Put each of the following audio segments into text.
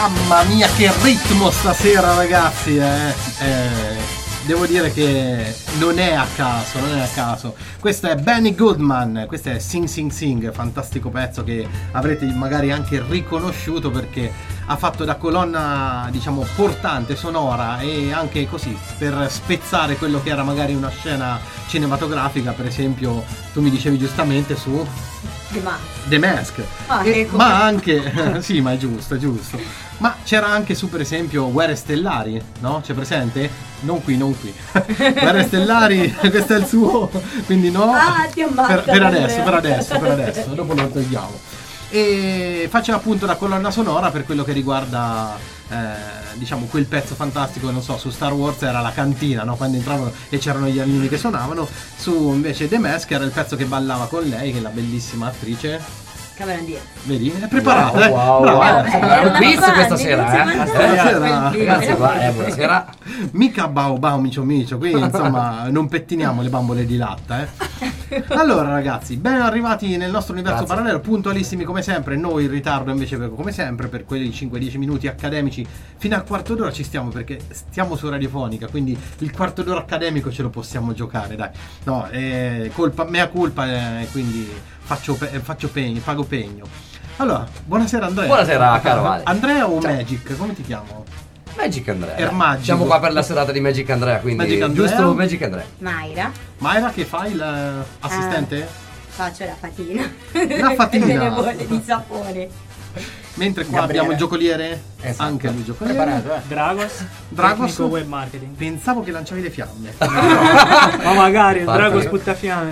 Mamma mia che ritmo stasera ragazzi, devo dire che non è a caso. Questo è Benny Goodman, questo è Sing Sing Sing, fantastico pezzo che avrete magari anche riconosciuto perché ha fatto da colonna, diciamo, portante, sonora e anche così per spezzare quello che era magari una scena cinematografica, per esempio tu mi dicevi giustamente su The Mask. Ma anche sì, ma è giusto. Ma c'era anche su, per esempio, Guerre Stellari, no? C'è presente? Non qui. Guerre Stellari, questo è il suo, quindi no. Ti ammazzo, per adesso, dopo lo togliamo. E faceva appunto la colonna sonora per quello che riguarda diciamo quel pezzo fantastico, non so, su Star Wars era la cantina, no? Quando entravano e c'erano gli alieni che suonavano, su invece The Mask era il pezzo che ballava con lei, che è la bellissima attrice Cameron Diaz. Vedi? È preparata, Wow. È un quiz questa sera, Ragazzi, buonasera. Mica bao micio, qui insomma non pettiniamo le bambole di latta, Allora ragazzi, ben arrivati nel nostro universo parallelo, puntualissimi come sempre, noi in ritardo invece come sempre per quei 5-10 minuti accademici fino al quarto d'ora ci stiamo perché stiamo su Radiofonica, quindi il quarto d'ora accademico ce lo possiamo giocare, dai. No, mea colpa, quindi pago pegno. Allora, buonasera Andrea. Buonasera caro Ale. Andrea o Ciao. Magic? Come ti chiamo? Magic Andrea. Ermagico. Siamo qua per la serata di Magic Andrea, quindi Magic Andrea. giusto Magic Andrea. Mayra, che fai l'assistente? faccio la fatina. La fatina. Delle bolle di sapone. Mentre qua abbiamo il giocoliere. Esatto. Anche lui giocoliere. Preparato, Dragos. Tecnico web marketing. Pensavo che lanciavi le fiamme. Ma magari il Drago sputtafiamme.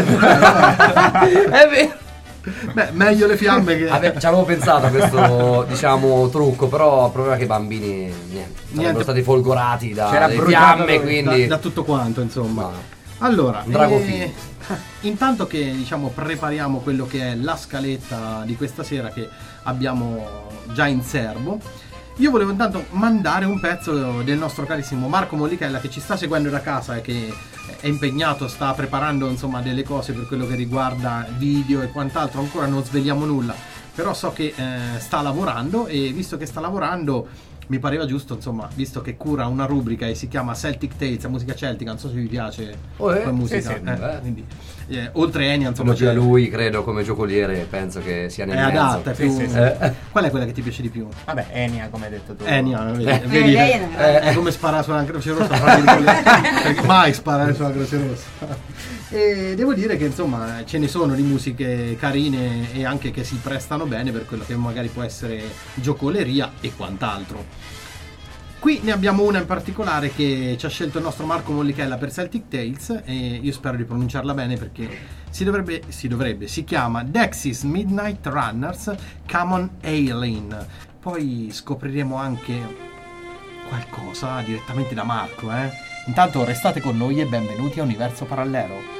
È vero. Beh, meglio le fiamme che. Ci avevo pensato a questo, diciamo, trucco, però il problema è che i bambini sarebbero stati folgorati dalle fiamme, quindi da tutto quanto, insomma. Allora, un drago figo. Intanto che diciamo prepariamo quello che è la scaletta di questa sera che abbiamo già in serbo, io volevo intanto mandare un pezzo del nostro carissimo Marco Mollichella che ci sta seguendo da casa e che è impegnato, sta preparando insomma delle cose per quello che riguarda video e quant'altro, ancora non sveliamo nulla, però so che sta lavorando e visto che sta lavorando mi pareva giusto, insomma, visto che cura una rubrica e si chiama Celtic Tales, musica celtica, non so se vi piace come musica, sì, quindi oltre Enya, insomma, c'è lui, credo, come giocoliere, penso che sia nel è mezzo. adatta, è più. Sì. Qual è quella che ti piace di più? Vabbè, Enya, come hai detto tu. Enya, vedi, è come sparare sulla Croce Rossa, perché mai sparare sulla Croce Rossa. E devo dire che insomma ce ne sono di musiche carine e anche che si prestano bene per quello che magari può essere giocoleria e quant'altro. Qui ne abbiamo una in particolare che ci ha scelto il nostro Marco Mollichella per Celtic Tales e io spero di pronunciarla bene perché si chiama Dexys Midnight Runners Come On Aileen. Poi scopriremo anche qualcosa direttamente da Marco, Intanto restate con noi e benvenuti a Universo Parallelo.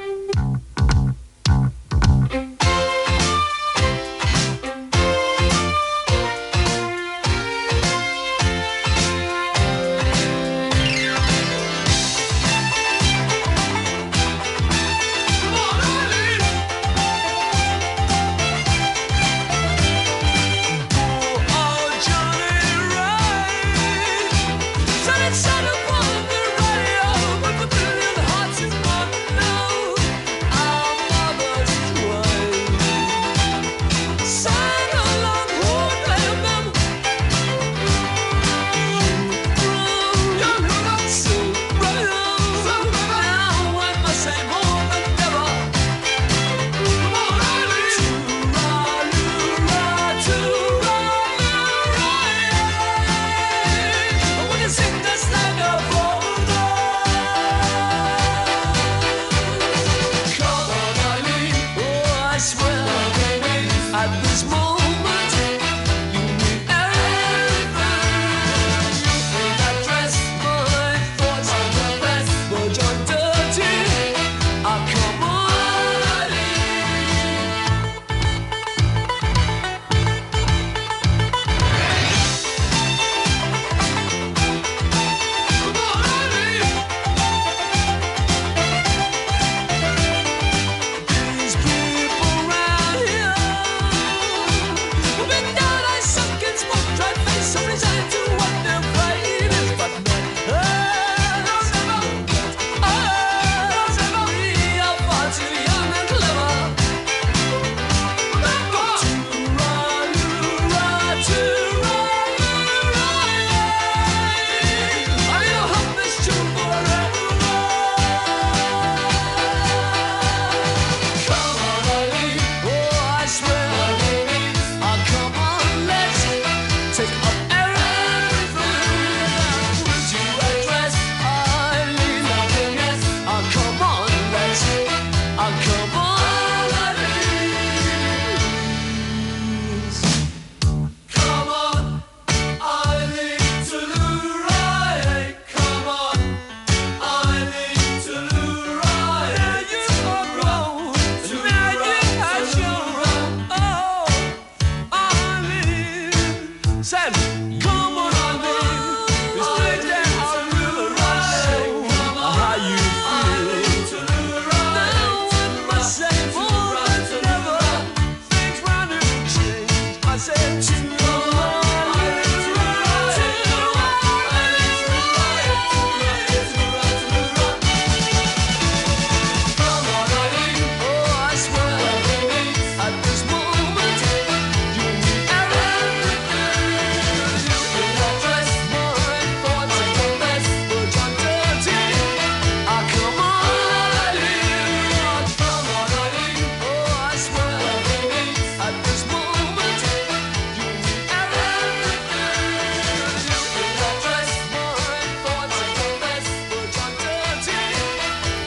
Son of the radio, but the billion hearts is one.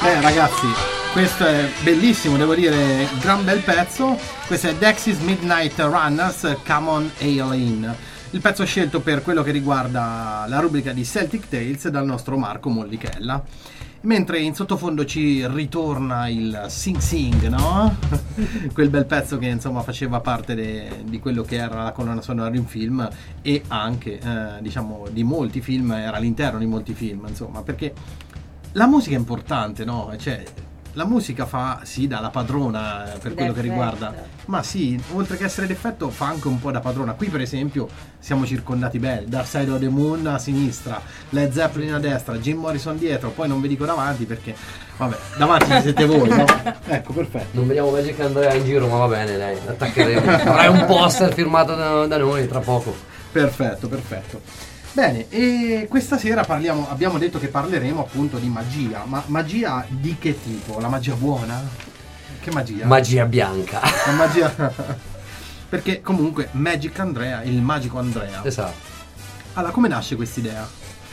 Ragazzi, questo è bellissimo, devo dire, gran bel pezzo. Questo è Dexys Midnight Runners, Come On Aileen. Il pezzo scelto per quello che riguarda la rubrica di Celtic Tales dal nostro Marco Mollichella. Mentre in sottofondo ci ritorna il Sing Sing, no? Quel bel pezzo che insomma faceva parte di quello che era la colonna sonora di un film e anche diciamo di molti film, era all'interno di molti film, insomma, perché la musica è importante, no? Cioè, la musica fa, sì, da la padrona per quello che riguarda, ma sì, oltre che essere d'effetto fa anche un po' da padrona. Qui per esempio siamo circondati bene, Dark Side of the Moon a sinistra, Led Zeppelin a destra, Jim Morrison dietro, poi non vi dico davanti perché, vabbè, davanti ci siete voi, no? Ecco, perfetto. Non vediamo Magic Andrea in giro, ma va bene, dai, attaccheremo. Avrai un poster firmato da noi tra poco. Perfetto, perfetto. Bene, e questa sera abbiamo detto che parleremo appunto di magia, ma magia di che tipo? La magia buona? Che magia? Magia bianca. La magia... Perché comunque Magic Andrea, il magico Andrea. Esatto. Allora, come nasce quest'idea?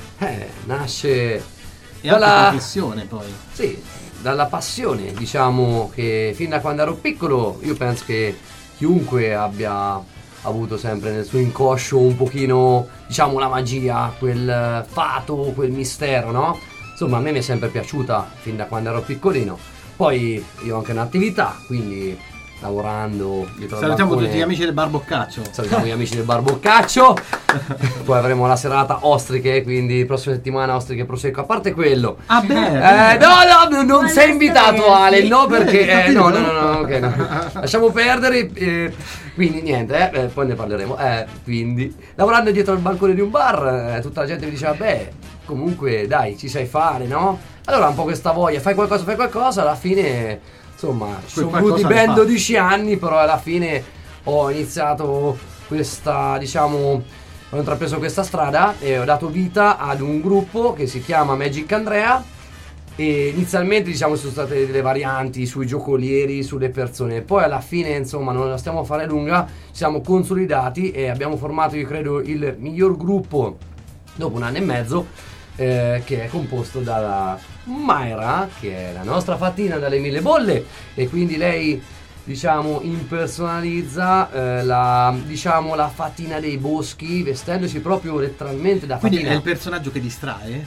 Nasce... E dalla professione poi. Sì, dalla passione, diciamo che fin da quando ero piccolo io penso che chiunque abbia avuto sempre nel suo inconscio un pochino, diciamo, la magia, quel fato, quel mistero, no? Insomma, a me mi è sempre piaciuta fin da quando ero piccolino. Poi io ho anche un'attività, quindi lavorando dietro al salutiamo balcone. tutti gli amici del Bar Boccaccio. Salutiamo gli amici del Bar Boccaccio. Poi avremo la serata ostriche, quindi prossima settimana ostriche prosecco. A parte quello, ah beh, no, non sei invitato, Ale, no, perché no, ok, no. Lasciamo perdere, quindi niente, poi ne parleremo. Quindi lavorando dietro al balcone di un bar, tutta la gente mi diceva, beh, comunque dai, ci sai fare, no? Allora un po' questa voglia, fai qualcosa, alla fine insomma ci sono voluti ben 12 anni, però alla fine ho iniziato questa, diciamo, ho intrapreso questa strada e ho dato vita ad un gruppo che si chiama Magic Andrea. E inizialmente, diciamo, sono state delle varianti sui giocolieri, sulle persone, poi alla fine, insomma, non la stiamo a fare lunga, ci siamo consolidati e abbiamo formato, io credo, il miglior gruppo dopo 1 anno e mezzo, che è composto dalla Mayra, che è la nostra fatina dalle 1000 bolle, e quindi lei, diciamo, impersonalizza la fatina dei boschi, vestendosi proprio letteralmente da fatina. Quindi è il personaggio che distrae?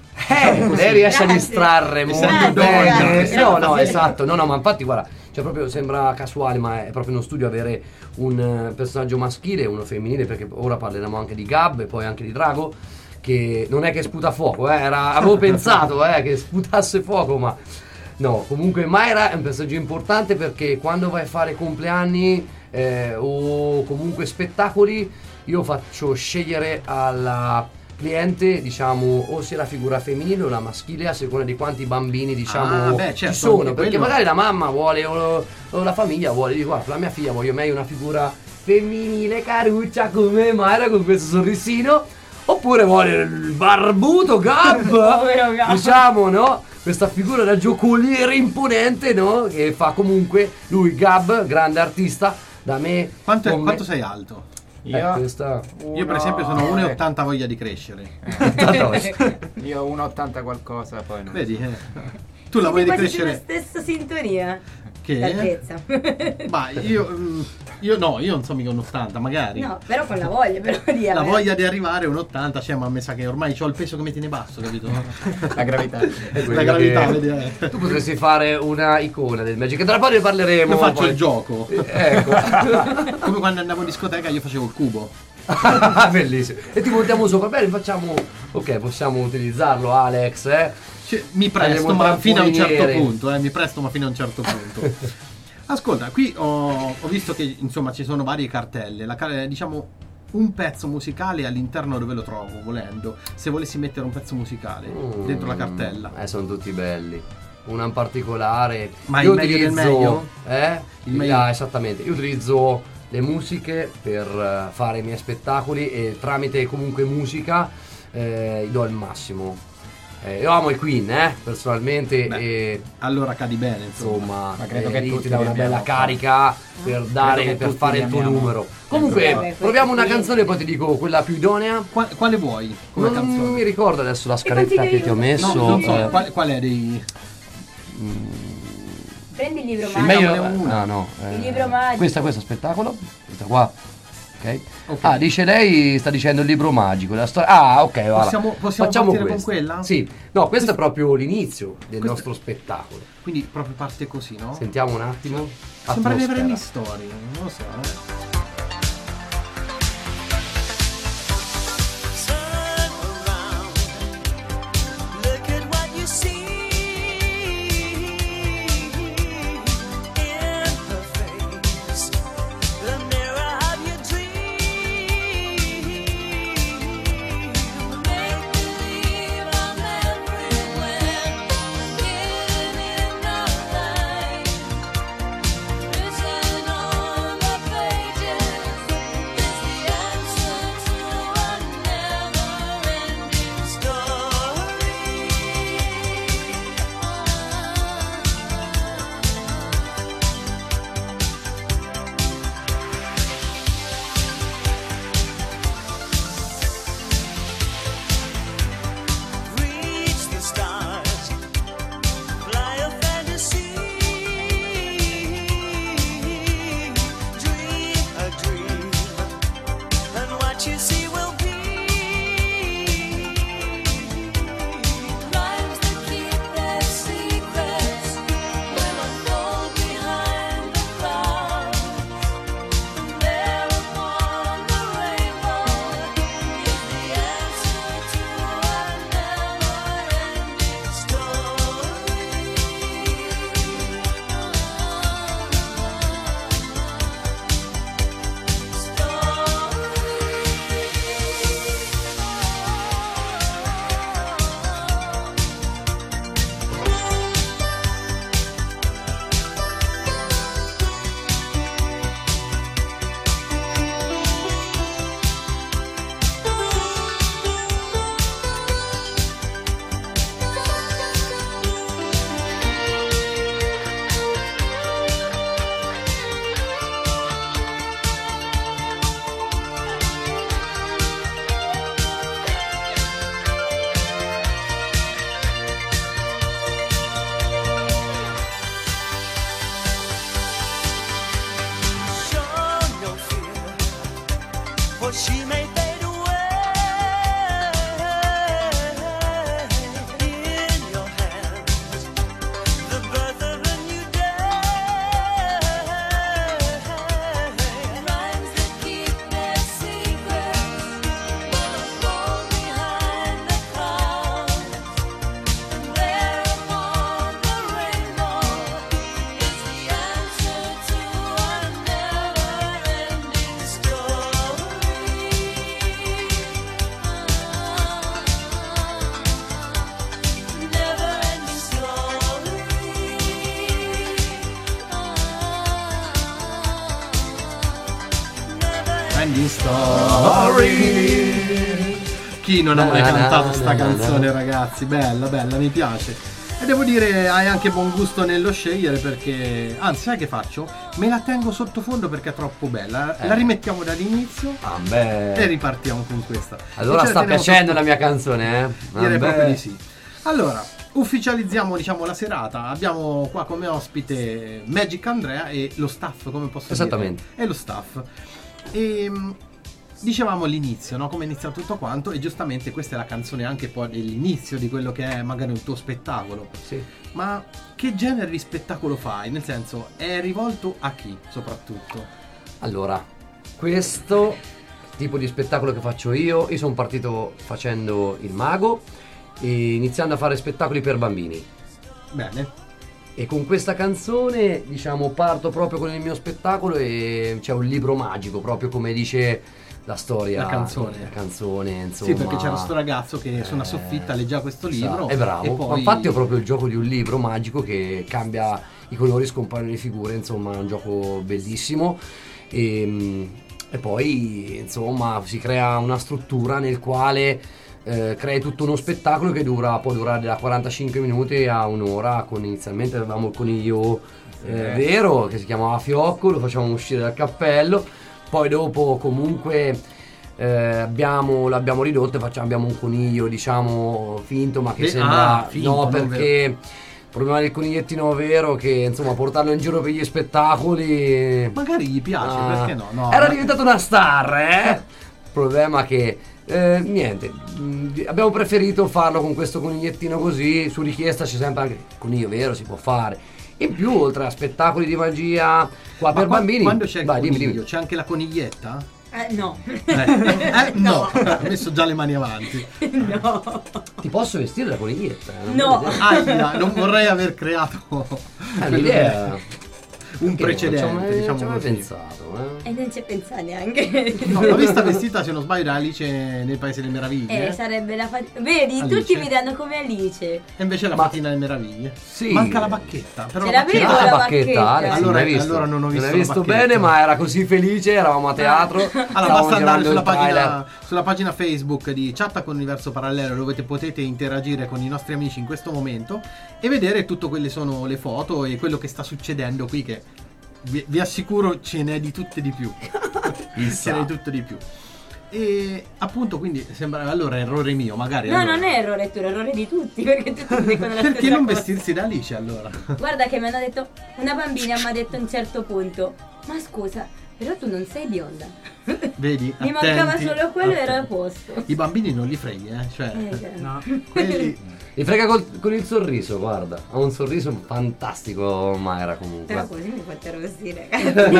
Lei riesce a distrarre molto bene. No, esatto. No, ma infatti guarda, cioè proprio sembra casuale, ma è proprio uno studio avere un personaggio maschile e uno femminile, perché ora parleremo anche di Gab e poi anche di Drago, che non è che sputa fuoco, avevo pensato che sputasse fuoco, ma no, comunque Mayra è un personaggio importante perché quando vai a fare compleanni o comunque spettacoli, io faccio scegliere alla cliente, diciamo, o sia la figura femminile o la maschile, a seconda di quanti bambini, diciamo, certo, ci sono, perché quello... magari la mamma vuole o la famiglia vuole, dico, guarda, la mia figlia voglio meglio una figura femminile caruccia come Mayra con questo sorrisino, oppure vuole il barbuto Gab, diciamo, no? Questa figura da giocoliere imponente, no? Che fa comunque lui, Gab, grande artista, da me. Quanto sei alto? Io per esempio sono 1,80, voglia di crescere. Io 1,80 qualcosa, poi no. Vedi? Tu la voglia di crescere. La stessa sintonia. Che? D'altezza. Ma io non so mica un 80, magari. No, però con la voglia, però di la voglia di arrivare a un 80, cioè, ma mi sa che ormai c'ho il peso che mi tiene basso, capito? La gravità. La gravità, vedi? Tu potresti fare una icona del Magic, tra poi ne parleremo. Io faccio il gioco. Ecco. Come quando andavo in discoteca io facevo il cubo. Bellissimo. E ti montiamo sopra, bene, facciamo. Ok, possiamo utilizzarlo, Alex, Cioè, mi presto, ma fino a un certo punto, mi presto, ma fino a un certo punto. Ascolta, qui ho visto che insomma ci sono varie cartelle, diciamo un pezzo musicale all'interno dove lo trovo, volendo, se volessi mettere un pezzo musicale dentro la cartella. Sono tutti belli. Una in particolare. Ma io il meglio del meglio? Il meglio. Esattamente. Io utilizzo le musiche per fare i miei spettacoli e tramite comunque musica do il massimo. Io amo i Queen, personalmente. Beh, allora cadi bene, insomma. Ma credo che ti dà una bella carica per fare il tuo numero. Comunque, proviamo una canzone e poi ti dico quella più idonea. Quale vuoi come canzone? Non mi ricordo adesso la scaletta che ti ho messo. No, non so, qual è dei... Prendi il libro Sì, magico. meglio- una. no. Il libro magico. Questo spettacolo. Questa qua. Ok. Ok. Ah, dice lei, sta dicendo il libro magico. La storia. Ah, ok, va. Possiamo partire con quella? Sì. No, questo è proprio l'inizio del Questo- nostro spettacolo. Quindi proprio parte così, no? Sentiamo un attimo. Sembra di avere Atmosfera. storie, non lo so. Turn around, look at what you see in her face, the mirror of your dream. Make believe I'm everywhere, hidden in the light. Written on the pages is the answer to a never-ending story. Reach the stars, fly a fantasy, dream a dream, and what you see will be. Rhymes that keep their secrets will unfold behind the clouds. And there upon the rainbow is the answer to a never-ending Show no fear, for she may fade away. In your hands, the birth of a new day. Rhymes that keep their secrets will unfold behind the clouds. And there upon the rainbow is the answer to a never-ending story. Never-ending story. Ending Story. Chi non ha mai cantato sta canzone, ragazzi? Bella, bella, mi piace. E devo dire, hai anche buon gusto nello scegliere perché... Anzi, sai che faccio? Me la tengo sottofondo perché è troppo bella. La rimettiamo dall'inizio Ah, e beh. ripartiamo con questa. Allora E ce la sta teniamo piacendo sotto- la mia canzone, eh? Direi Vabbè. proprio di sì. Allora, ufficializziamo diciamo la serata. Abbiamo qua come ospite Magic Andrea e lo staff, come posso Esattamente. dire? E lo staff. E dicevamo all'inizio, no? Come è iniziato tutto quanto, e giustamente questa è la canzone anche poi dell'inizio di quello che è magari un tuo spettacolo. Sì. Ma che genere di spettacolo fai? Nel senso, è rivolto a chi soprattutto? Allora, questo tipo di spettacolo che faccio io sono partito facendo il mago e iniziando a fare spettacoli per bambini. Bene. E con questa canzone, diciamo, parto proprio con il mio spettacolo e c'è un libro magico, proprio come dice la storia. La canzone. La canzone, insomma. Sì, perché c'era questo ragazzo che su una soffitta leggeva questo libro. È bravo. E Ma poi... infatti ho proprio il gioco di un libro magico che cambia i colori, scompaiono le figure, insomma è un gioco bellissimo. E poi, insomma, si crea una struttura nel quale crei tutto uno spettacolo che può durare da 45 minuti a un'ora. Inizialmente avevamo il coniglio vero che si chiamava Fiocco, lo facciamo uscire dal cappello, poi dopo comunque l'abbiamo ridotto e abbiamo un coniglio, diciamo, finto, ma che sembra finto, no, non perché problema del conigliettino vero che insomma portarlo in giro per gli spettacoli Magari gli piace, perché no? No, era diventata una star, eh? Problema che niente, abbiamo preferito farlo con questo conigliettino così, su richiesta c'è sempre anche il coniglio vero, si può fare. In più, oltre a spettacoli di magia qua per bambini, quando c'è il vai, coniglio, dimmi. c'è anche la coniglietta? No. No, ho messo già le mani avanti. No. Ti posso vestire da coniglietta? No. Non vorrei aver creato L'idea un precedente, ci diciamo ho mai così. pensato, E non ci pensa neanche. No, l'ho vista vestita, se non sbaglio, da Alice nel Paese delle Meraviglie. Sarebbe la Vedi, Alice. tutti mi danno come Alice. E invece la Ma- Fatina delle Meraviglie. Sì. Manca la bacchetta. Però Ce la l'avevo bacchetta- la la bacchetta, bacchetta. Alex, Allora- non hai visto? allora non ho visto hai la visto bacchetta. bene, ma era così felice, eravamo a teatro. Allora stavamo basta andare girando il sulla pagina Facebook di Chatta con Universo Parallelo, dove potete interagire con i nostri amici in questo momento e vedere tutte quelle sono le foto e quello che sta succedendo qui, che vi assicuro ce n'è di tutte di più. Ce n'è di tutto di più. E appunto, quindi sembra allora errore mio, magari. No, allora. non è errore tuo, è errore di tutti, perché tutti dicono la Perché stessa non cosa. vestirsi da Alice allora? Guarda che mi hanno detto, una bambina mi ha detto a un certo punto, ma scusa, però tu non sei bionda. Vedi? Mi mancava attenti, solo quello e ero a attenti. posto. I bambini non li freghi, cioè No. quelli Li frega con il sorriso, guarda. Ha un sorriso fantastico, Mayra comunque. Però così mi fate arrossire.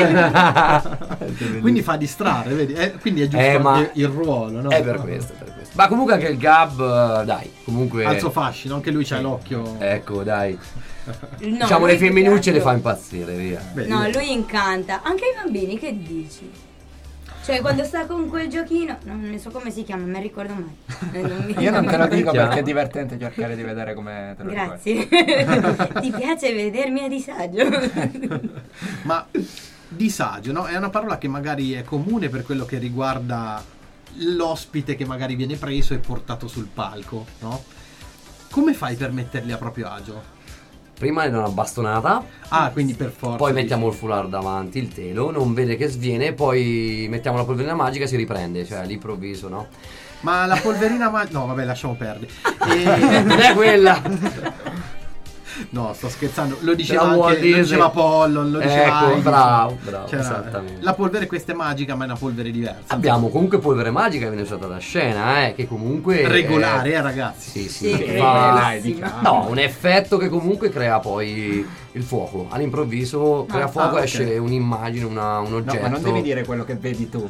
quindi fa distrarre, vedi? Quindi è giusto ma- anche il ruolo, no? È per questo, è per questo. Ma comunque anche il Gab, dai, comunque. Al suo fascino, anche lui c'ha l'occhio. Ecco, dai. No, Diciamo lui le più che femminucce le altro- fa impazzire, via. Vedi, No, vedi. lui incanta. Anche ai bambini, che dici? Cioè, quando sta con quel giochino, non ne so come si chiama, non mi ricordo mai. Io non te lo dico Chiaro. perché è divertente cercare di vedere come te lo ricordi. Grazie. Ti piace vedermi a disagio? Ma disagio, no? È una parola che magari è comune per quello che riguarda l'ospite che magari viene preso e portato sul palco, no? Come fai per metterli a proprio agio? Prima è una bastonata, Ah, quindi per forza. poi dici. mettiamo il foulard davanti, il telo, non vede che sviene, poi mettiamo la polverina magica e si riprende, cioè all'improvviso, no? Ma la polverina magica... No, vabbè, lasciamo perdere. Non è quella! No, sto scherzando. Lo diceva Era Walt anche, lo Disney. diceva Pollon, lo diceva Ecco, Heidi. bravo, Cioè, esattamente. la polvere questa è magica, ma è una polvere diversa. Abbiamo comunque polvere magica che viene usata da scena, che comunque Regolare, ragazzi. Sì, Sì, sì, che fa- dai, diciamo. no, un effetto che comunque crea poi il fuoco. All'improvviso crea fuoco, ok. esce un'immagine, un No, oggetto. ma non devi dire quello che vedi tu.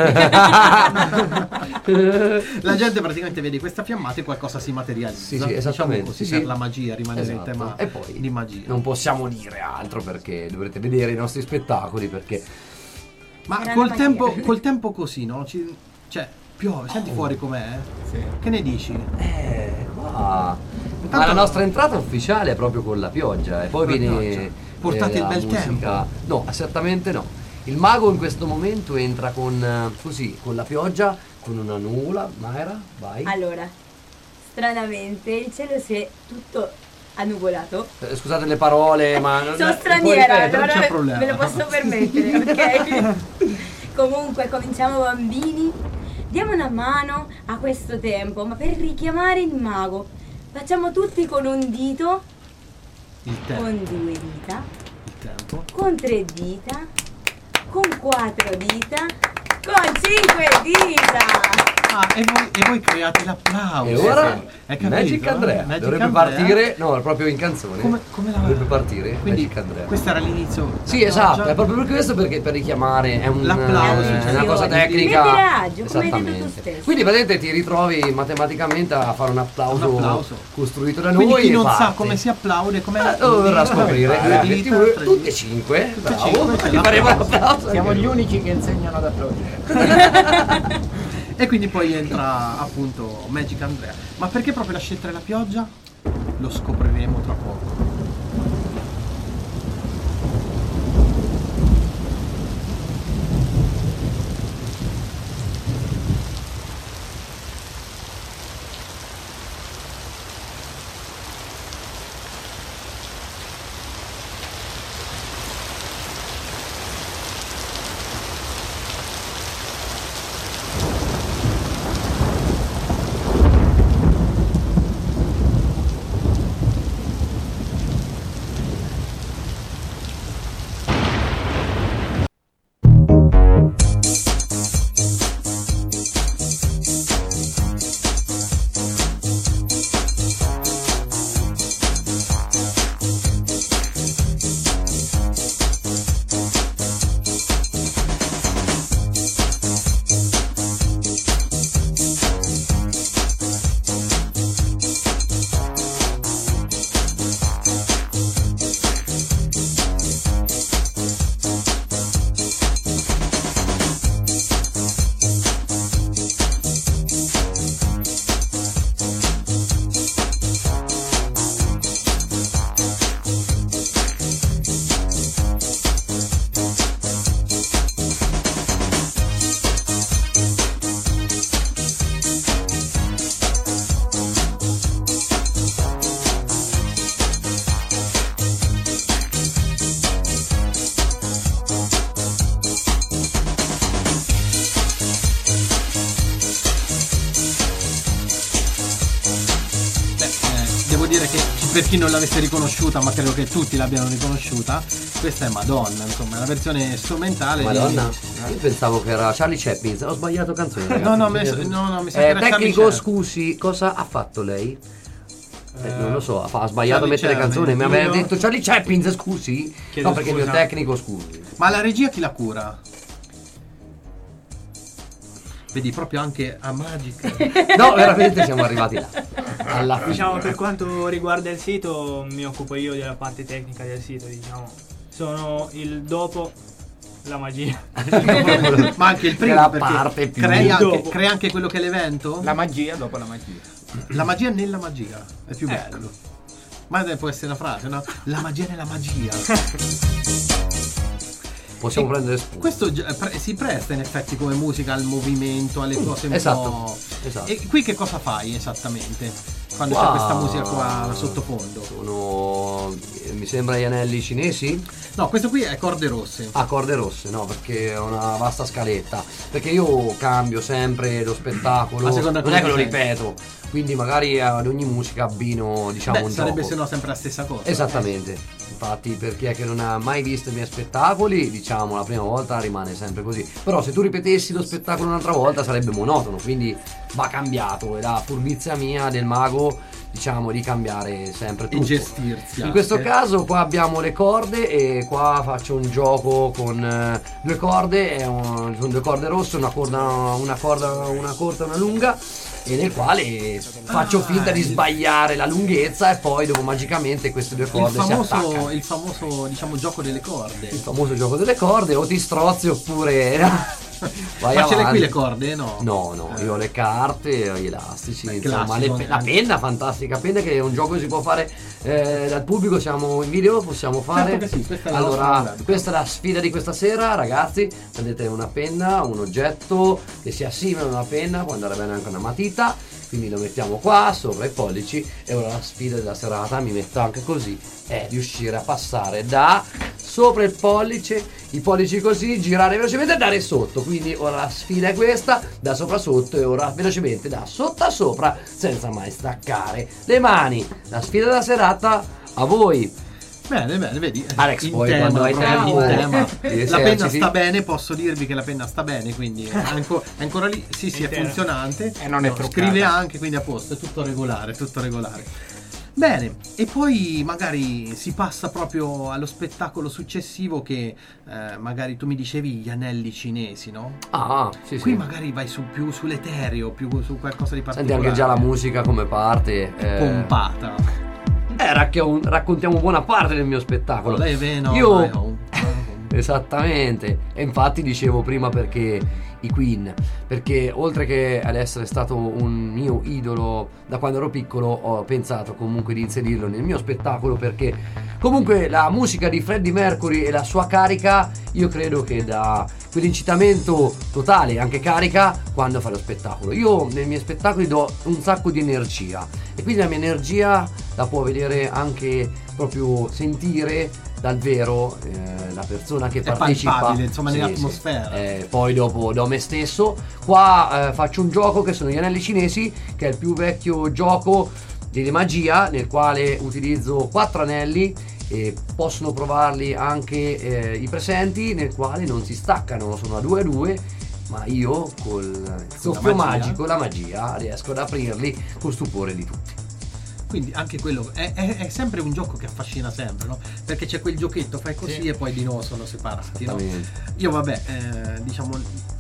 La gente praticamente vede questa fiammata e qualcosa si materializza. Sì, sì, esattamente, Diciamo così, sì, per sì. la magia, rimane nel Esatto. tema E poi di magia. non possiamo dire altro perché dovrete vedere i nostri spettacoli perché Ma Era col una tempo, magia. col tempo così, no? Cioè, piove, senti fuori com'è? Sì. Che ne dici? ma Intanto- la nostra entrata ufficiale è proprio con la pioggia e poi Con la viene pioggia. Portate il la bel musica. tempo. No, certamente no. Il mago in questo momento entra con così, con la pioggia, con una nuvola. Mayra, vai. Allora, stranamente il cielo si è tutto annuvolato. Scusate le parole, ma non Sono puoi straniera, ripetere? non c'è allora problema. me lo posso permettere, ok? Comunque, cominciamo bambini. Diamo una mano a questo tempo, ma per richiamare il mago. Facciamo tutti con un dito, Il tempo. con 2 dita, Il tempo. con 3 dita, con 4 dita, con 5 dita. Ah, e voi create l'applauso. E ora Hai capito, Magic no? Andrea Magic dovrebbe Andrea? partire, no, proprio in canzone. Come la dovrebbe partire Quindi Magic Andrea. questo era l'inizio. Sì, esatto, è proprio per questo perché per richiamare è L'applauso, è una cosa Mettere tecnica. a agio, come hai detto tu Esattamente. stesso. Quindi praticamente ti ritrovi matematicamente a fare un applauso, Un applauso. costruito da Quindi noi. chi e non sa parte. come si applaude, come Lo verrà a scoprire. Tre dita, tre Tutte dita. 5, Tutte bravo. cinque, Gli faremo l'applauso. Siamo gli unici che insegnano ad applaudire. E quindi poi entra appunto Magic Andrea. Ma perché proprio la scelta della pioggia? Lo scopriremo tra poco. devo dire che per chi non l'avesse riconosciuta, ma credo che tutti l'abbiano riconosciuta, questa è Madonna, insomma, è la versione strumentale. Madonna, io pensavo che era Charlie Chaplin, ho sbagliato canzone, ragazzi. No, mi sa che era Charlie tecnico, Chaplin. scusi, cosa ha fatto lei? Non lo so, ha sbagliato a Charlie mettere Chaplin. canzone, mi aveva Io- detto Charlie Chaplin, scusi? Chiedo No, perché il mio scusa. tecnico, scusi. Ma la regia chi la cura? Vedi, proprio anche a Magic. No, veramente siamo arrivati là. Alla fine. Diciamo, per quanto riguarda il sito, mi occupo io della parte tecnica del sito, diciamo. Sono il dopo la magia. Ma anche il Che primo, la perché parte più dopo. crea anche quello che è l'evento. La magia dopo la magia. La magia nella magia è più Ecco. bello. Ma può essere una frase, no? La magia nella magia. Possiamo prendere spunto. Questo si presta in effetti come musica al movimento, alle cose un esatto, po'. esatto. E qui che cosa fai esattamente? Quando Qua- c'è questa musica qua sottofondo? Sono, mi sembra, gli anelli cinesi? No, questo qui è corde rosse. Ah, corde rosse, no, perché è una vasta scaletta. Perché io cambio sempre lo spettacolo, A seconda non è che lo come sei. ripeto. Quindi magari ad ogni musica abbino, diciamo, Beh, un sarebbe gioco. se no sempre la stessa cosa. Esattamente. Infatti, per chi è che non ha mai visto i miei spettacoli, diciamo, la prima volta rimane sempre così. Però se tu ripetessi lo spettacolo un'altra volta sarebbe monotono, quindi va cambiato. È la furbizia mia del mago, diciamo, di cambiare sempre E tutto. gestirsi. In questo anche. caso qua abbiamo le corde e qua faccio un gioco con due corde, sono due corde rosse, una corta e una lunga, e nel quale faccio finta di sbagliare la lunghezza e poi dopo magicamente queste due il corde si attaccano. famoso, diciamo, gioco delle corde. Il famoso gioco delle corde, o ti strozzi oppure vai Ma ce l'hai avanti. qui le corde? No. No, io ho le carte, ho gli elastici, Beh, insomma, classico, la penna, fantastica penna, che è un gioco che si può fare dal pubblico, siamo in video, possiamo fare. Certo che sì, questa è la allora, nostra web. questa è la sfida di questa sera, ragazzi. Prendete una penna, un oggetto che sia simile a una penna, può andare bene anche una matita, quindi lo mettiamo qua sopra i pollici, e ora la sfida della serata, mi metto anche così, è riuscire a passare da sopra il pollice, i pollici così, girare velocemente e dare sotto. Quindi ora la sfida è questa, da sopra a sotto, e ora velocemente da sotto a sopra senza mai staccare le mani. La sfida della serata a voi. Bene, vedi. Alex, in poi tema, quando hai proprio tempo, in tema. ti La penna eserciti. sta bene, posso dirvi che la penna sta bene, quindi è ancora lì. Sì, è Intera. funzionante. E non è truccata. Scrive anche, quindi a posto, è tutto regolare, tutto regolare. Bene, e poi magari si passa proprio allo spettacolo successivo che magari tu mi dicevi gli anelli cinesi, no? Ah, sì, Qui sì. magari vai più sull'etereo, più su qualcosa di Senti particolare. anche già la musica come parte. Pompata. Raccontiamo buona parte del mio spettacolo. Lei veno. Io esattamente, e infatti dicevo prima perché i Queen, perché oltre che ad essere stato un mio idolo da quando ero piccolo, ho pensato comunque di inserirlo nel mio spettacolo, perché comunque la musica di Freddie Mercury e la sua carica, io credo che dà quell'incitamento totale, anche carica, quando fai lo spettacolo. Io nei miei spettacoli do un sacco di energia, e quindi la mia energia la può vedere anche, proprio sentire dal vero la persona che È partecipa, palpabile, insomma, Sì, nell'atmosfera. sì. Poi dopo do me stesso. Qua faccio un gioco che sono gli anelli cinesi, che è il più vecchio gioco di magia, nel quale utilizzo 4 anelli, e possono provarli anche i presenti, nel quale non si staccano, sono a 2 ma io col soffio magia. magico, la magia, riesco ad aprirli con stupore di tutti. Quindi anche quello è sempre un gioco che affascina sempre, no? Perché c'è quel giochetto, fai così e poi di nuovo sono separati, no? Esattamente. Io vabbè, diciamo,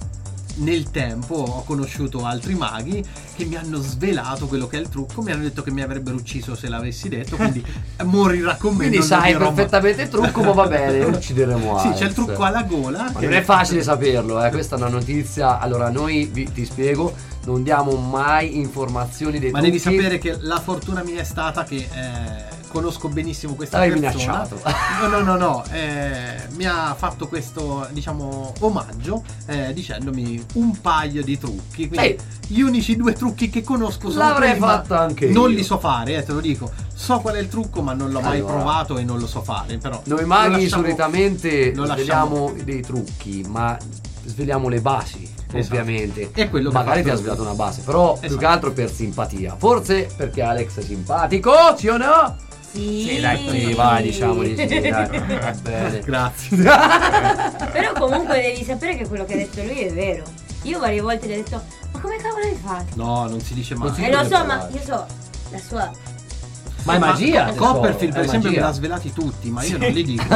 nel tempo ho conosciuto altri maghi che mi hanno svelato quello che è il trucco, mi hanno detto che mi avrebbero ucciso se l'avessi detto, quindi morirà con me. Quindi non lo sai dirò mai. perfettamente il trucco, ma va bene, uccideremo Sì, Alex. c'è il trucco alla gola. Ma che- non è facile saperlo, questa è una notizia. Allora, noi ti spiego, non diamo mai informazioni dei Ma trucchi. devi sapere che la fortuna mia è stata che conosco benissimo questa L'avevi persona. minacciato. No, mi ha fatto questo, diciamo, omaggio dicendomi un paio di trucchi. Quindi Ehi. gli unici 2 trucchi che conosco sono L'avrei quelli, ma fatto anche non io. li so fare, te lo dico. So qual è il trucco, ma non l'ho mai Allora. provato e non lo so fare. Però Noi lo maghi lasciamo- solitamente lo lasciamo- sveliamo dei trucchi, ma sveliamo le basi. ovviamente. E quello che magari ha ti ha fatto svelato lui. una base, però più Esatto. che altro per simpatia. Forse perché Alex è simpatico, sì o no? Sì. Sì, dai, sì, vai, diciamo di sì, dai. Va bene. Grazie. Però comunque devi sapere che quello che ha detto lui è vero. Io varie volte gli ho detto, ma come cavolo hai fatto? No, non si dice mai. Non si- E lo so, deve ma provare. io so la sua. Ma è magia, tesoro, Copperfield per è esempio me magia. l'ha svelati tutti, ma io non li dico.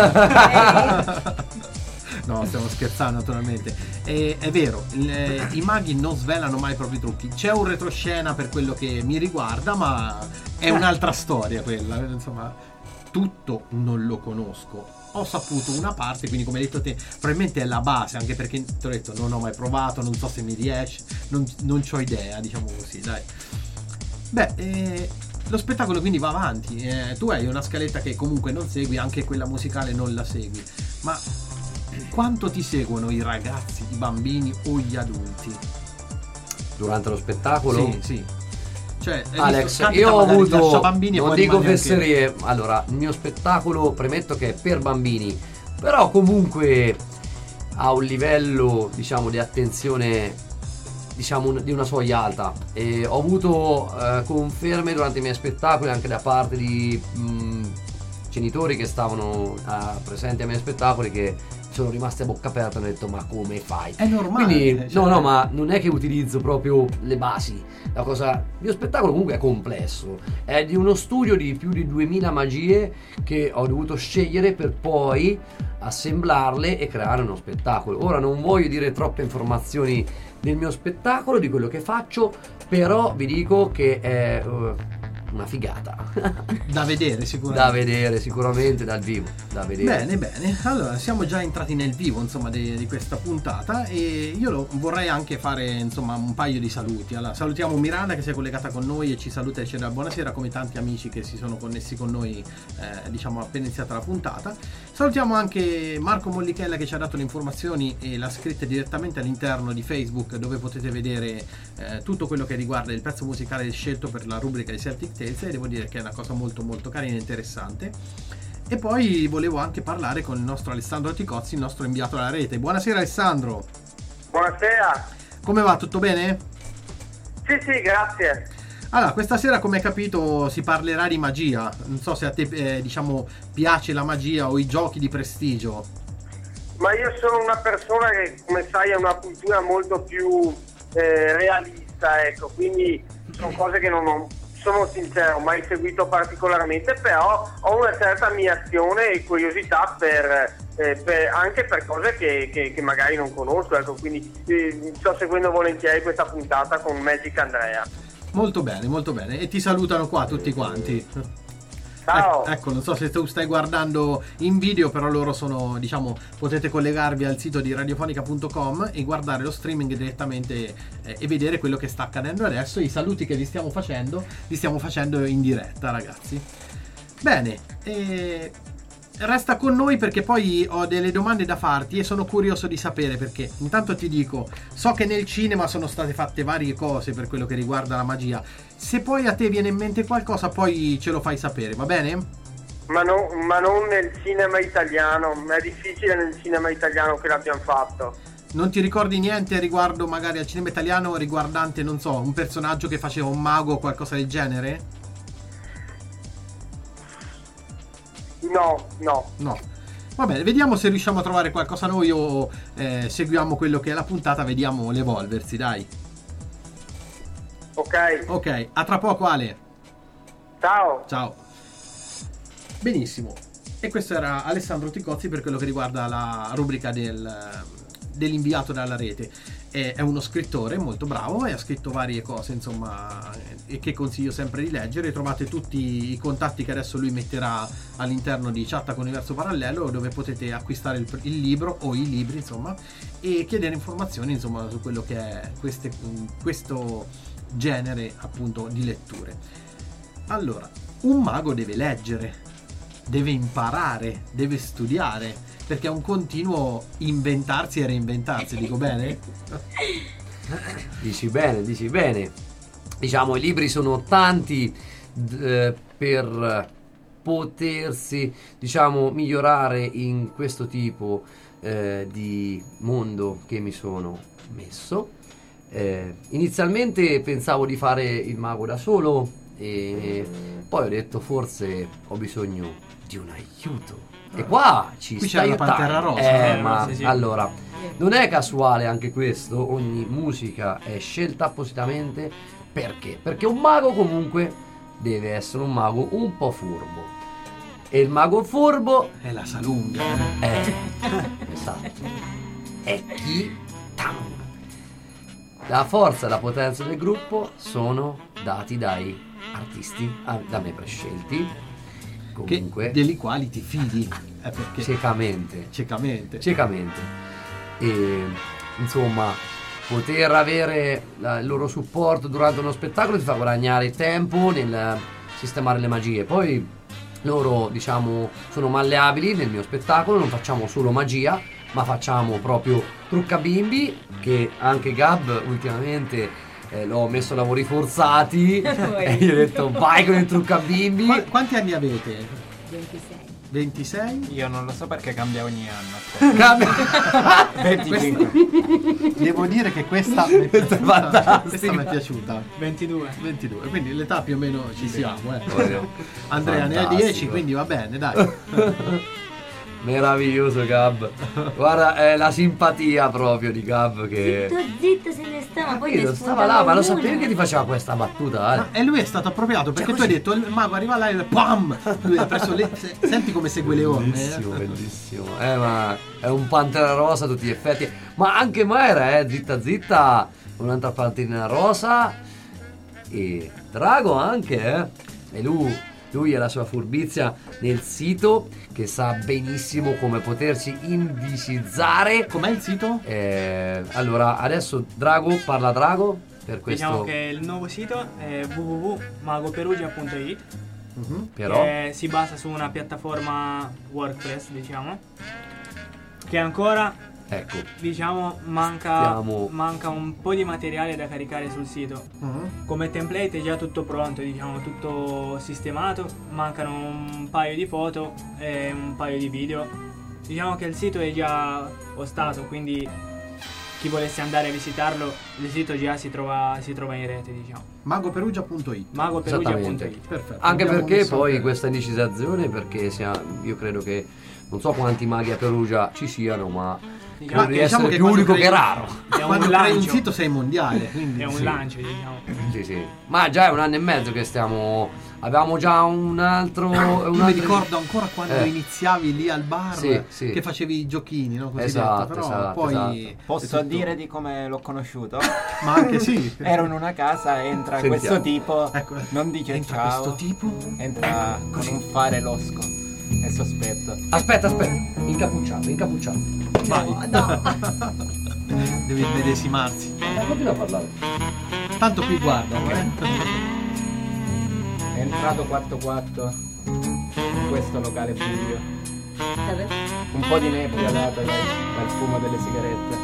No, stiamo scherzando naturalmente. È vero, i maghi non svelano mai i propri trucchi. C'è un retroscena per quello che mi riguarda, ma è un'altra storia quella. Insomma, tutto non lo conosco. Ho saputo una parte, quindi come hai detto te, probabilmente è la base, anche perché ti ho detto non ho mai provato, non so se mi riesce, non c'ho idea, diciamo così, dai. Beh, lo spettacolo quindi va avanti. Tu hai una scaletta che comunque non segui, anche quella musicale non la segui, ma quanto ti seguono i ragazzi, i bambini o gli adulti? Durante lo spettacolo? Sì, sì. Cioè, Alex, capita io ho magari di lascia avuto, bambini e non poi dico rimani anche- fesserie, allora, il mio spettacolo premetto che è per bambini, però comunque ha un livello, diciamo, di attenzione, diciamo, di una soglia alta, e ho avuto conferme durante i miei spettacoli anche da parte di genitori che stavano presenti ai miei spettacoli, che sono rimasti a bocca aperta e hanno detto ma come fai? È normale. Quindi cioè- no, ma non è che utilizzo proprio le basi. La cosa, il mio spettacolo comunque è complesso, è di uno studio di più di 2000 magie che ho dovuto scegliere per poi assemblarle e creare uno spettacolo. Ora non voglio dire troppe informazioni del mio spettacolo, di quello che faccio, però vi dico che è una figata. Da vedere sicuramente. Da vedere sicuramente dal vivo, da vedere. Bene, bene. Allora, siamo già entrati nel vivo, insomma, di questa puntata, e io vorrei anche fare, insomma, un paio di saluti. Allora, salutiamo Miranda che si è collegata con noi e ci saluta e ci dà buonasera, come tanti amici che si sono connessi con noi, diciamo, appena iniziata la puntata. Salutiamo anche Marco Mollichella che ci ha dato le informazioni e l'ha scritta direttamente all'interno di Facebook, dove potete vedere tutto quello che riguarda il pezzo musicale scelto per la rubrica di Celtic Tales, e devo dire che è una cosa molto molto carina e interessante. E poi volevo anche parlare con il nostro Alessandro Ticozzi, il nostro inviato alla rete. Buonasera Alessandro, Buonasera. come va? Tutto bene? Sì, sì, grazie. Allora, questa sera, come hai capito, si parlerà di magia. Non so se a te, diciamo, piace la magia o i giochi di prestigio. Ma io sono una persona che, come sai, ha una cultura molto più realista, ecco, quindi sono cose che non sono sincero, mai seguito particolarmente, però ho una certa ammirazione e curiosità anche per cose che magari non conosco, ecco, quindi sto seguendo volentieri questa puntata con Magic Andrea. Molto bene, e ti salutano qua tutti quanti. Ciao. Ecco, non so se tu stai guardando in video, però loro sono, diciamo, potete collegarvi al sito di radiofonica.com e guardare lo streaming direttamente e vedere quello che sta accadendo adesso. I saluti che vi stiamo facendo in diretta, ragazzi. Bene, resta con noi perché poi ho delle domande da farti e sono curioso di sapere, perché intanto ti dico, so che nel cinema sono state fatte varie cose per quello che riguarda la magia. Se poi a te viene in mente qualcosa, poi ce lo fai sapere, va bene? Ma non nel cinema italiano, è difficile nel cinema italiano che l'abbiamo fatto. Non ti ricordi niente riguardo magari al cinema italiano riguardante, non so, un personaggio che faceva un mago o qualcosa del genere? No. No. Va bene, vediamo se riusciamo a trovare qualcosa noi o seguiamo quello che è la puntata, vediamo l'evolversi, dai. Ok, Ok, a tra poco Ale. ciao. Ciao. Benissimo. E questo era Alessandro Ticozzi per quello che riguarda la rubrica dell'inviato dalla rete. È uno scrittore molto bravo e ha scritto varie cose, insomma, e che consiglio sempre di leggere. Trovate tutti i contatti che adesso lui metterà all'interno di Chatta con Universo Parallelo, dove potete acquistare il libro o i libri, insomma, e chiedere informazioni, insomma, su quello che è questo genere, appunto, di letture. Allora, un mago deve leggere, deve imparare, deve studiare, perché è un continuo inventarsi e reinventarsi, dico bene? Dici bene. Diciamo, i libri sono tanti per potersi, diciamo, migliorare in questo tipo di mondo che mi sono messo. Inizialmente pensavo di fare il mago da solo e poi ho detto forse ho bisogno di un aiuto. E qua ci Qui sta c'è la Pantera aiutando. Rosa. Ma Sì, sì. allora, non è casuale anche questo, ogni musica è scelta appositamente perché? Perché un mago comunque deve essere un mago un po' furbo. E il mago furbo È la Salunga. esatto, è chi Tang. La forza e la potenza del gruppo sono dati dai artisti da me prescelti. Comunque, Degli quali ti fidi. Perché ciecamente. ciecamente. E insomma, poter avere il loro supporto durante uno spettacolo ti fa guadagnare tempo nel sistemare le magie. Poi loro, diciamo, sono malleabili nel mio spettacolo, non facciamo solo magia, ma facciamo proprio trucca bimbi, che anche Gab ultimamente l'ho messo a lavori forzati e gli ho detto vai con il trucca bimbi. Quanti anni avete? 26. 26? Io non lo so perché cambia ogni anno. Cambia. 25. Devo dire che questa mi è Questa è piaciuta. fantastica. Questa mi è piaciuta. 22. 22, quindi l'età più o meno ci siamo. Voglio. Andrea ne ha Fantastico. 10, quindi va bene, dai. Meraviglioso Gab. Guarda, è la simpatia proprio di Gab che Zitto se ne sta, ma poi io ne stava là, ma lo spuntava sapevi una. che ti faceva questa battuta, E lui è stato appropriato perché tu hai detto il mago arriva là e pam! Lui ha preso le. Senti come segue le onde. Bellissimo, bellissimo. Ma è un Pantera Rosa a tutti gli effetti. Ma anche Mayra, zitta zitta, un'altra Panterina Rosa. E Drago anche, E lui e la sua furbizia nel sito, che sa benissimo come potersi indicizzare. Com'è il sito? Allora, adesso parla Drago per questo. Diciamo che il nuovo sito è www.magoperugia.it, Però che si basa su una piattaforma WordPress, diciamo, che ancora, ecco, diciamo, Stiamo- manca un po' di materiale da caricare sul sito. Come template è già tutto pronto, diciamo, tutto sistemato, mancano un paio di foto e un paio di video. Diciamo che il sito è già ostato, quindi chi volesse andare a visitarlo, il sito già si trova in rete, diciamo. Magoperugia.it. magoperugia.it. Perfetto. anche Abbiamo perché messo poi anche- questa indicizzazione, perché io credo che non so quanti maghi a Perugia ci siano, ma credo Ma di diciamo essere che più quando unico crei- che raro. È un Quando crei un lancio. sito sei mondiale, quindi È un sì. lancio, diciamo. Sì. Ma già è un anno e mezzo che abbiamo già un altro. Io mi ricordo ancora quando Eh. iniziavi lì al bar Sì. che facevi i giochini, no? Così Esatto, detto, però esatto, poi Posso è tutto- dire di come l'ho conosciuto? Ma anche sì. Ero in una casa, entra Sentiamo. questo tipo, Ecco, non dice entra ciao, questo tipo. entra con un fare losco e sospetto. Aspetta, incappucciato. Vai. No. Devi medesimarsi. Continua a parlare. Tanto qui guarda, È entrato 4-4 in questo locale buio. Dove? Un po' di nebbia data dal fumo delle sigarette.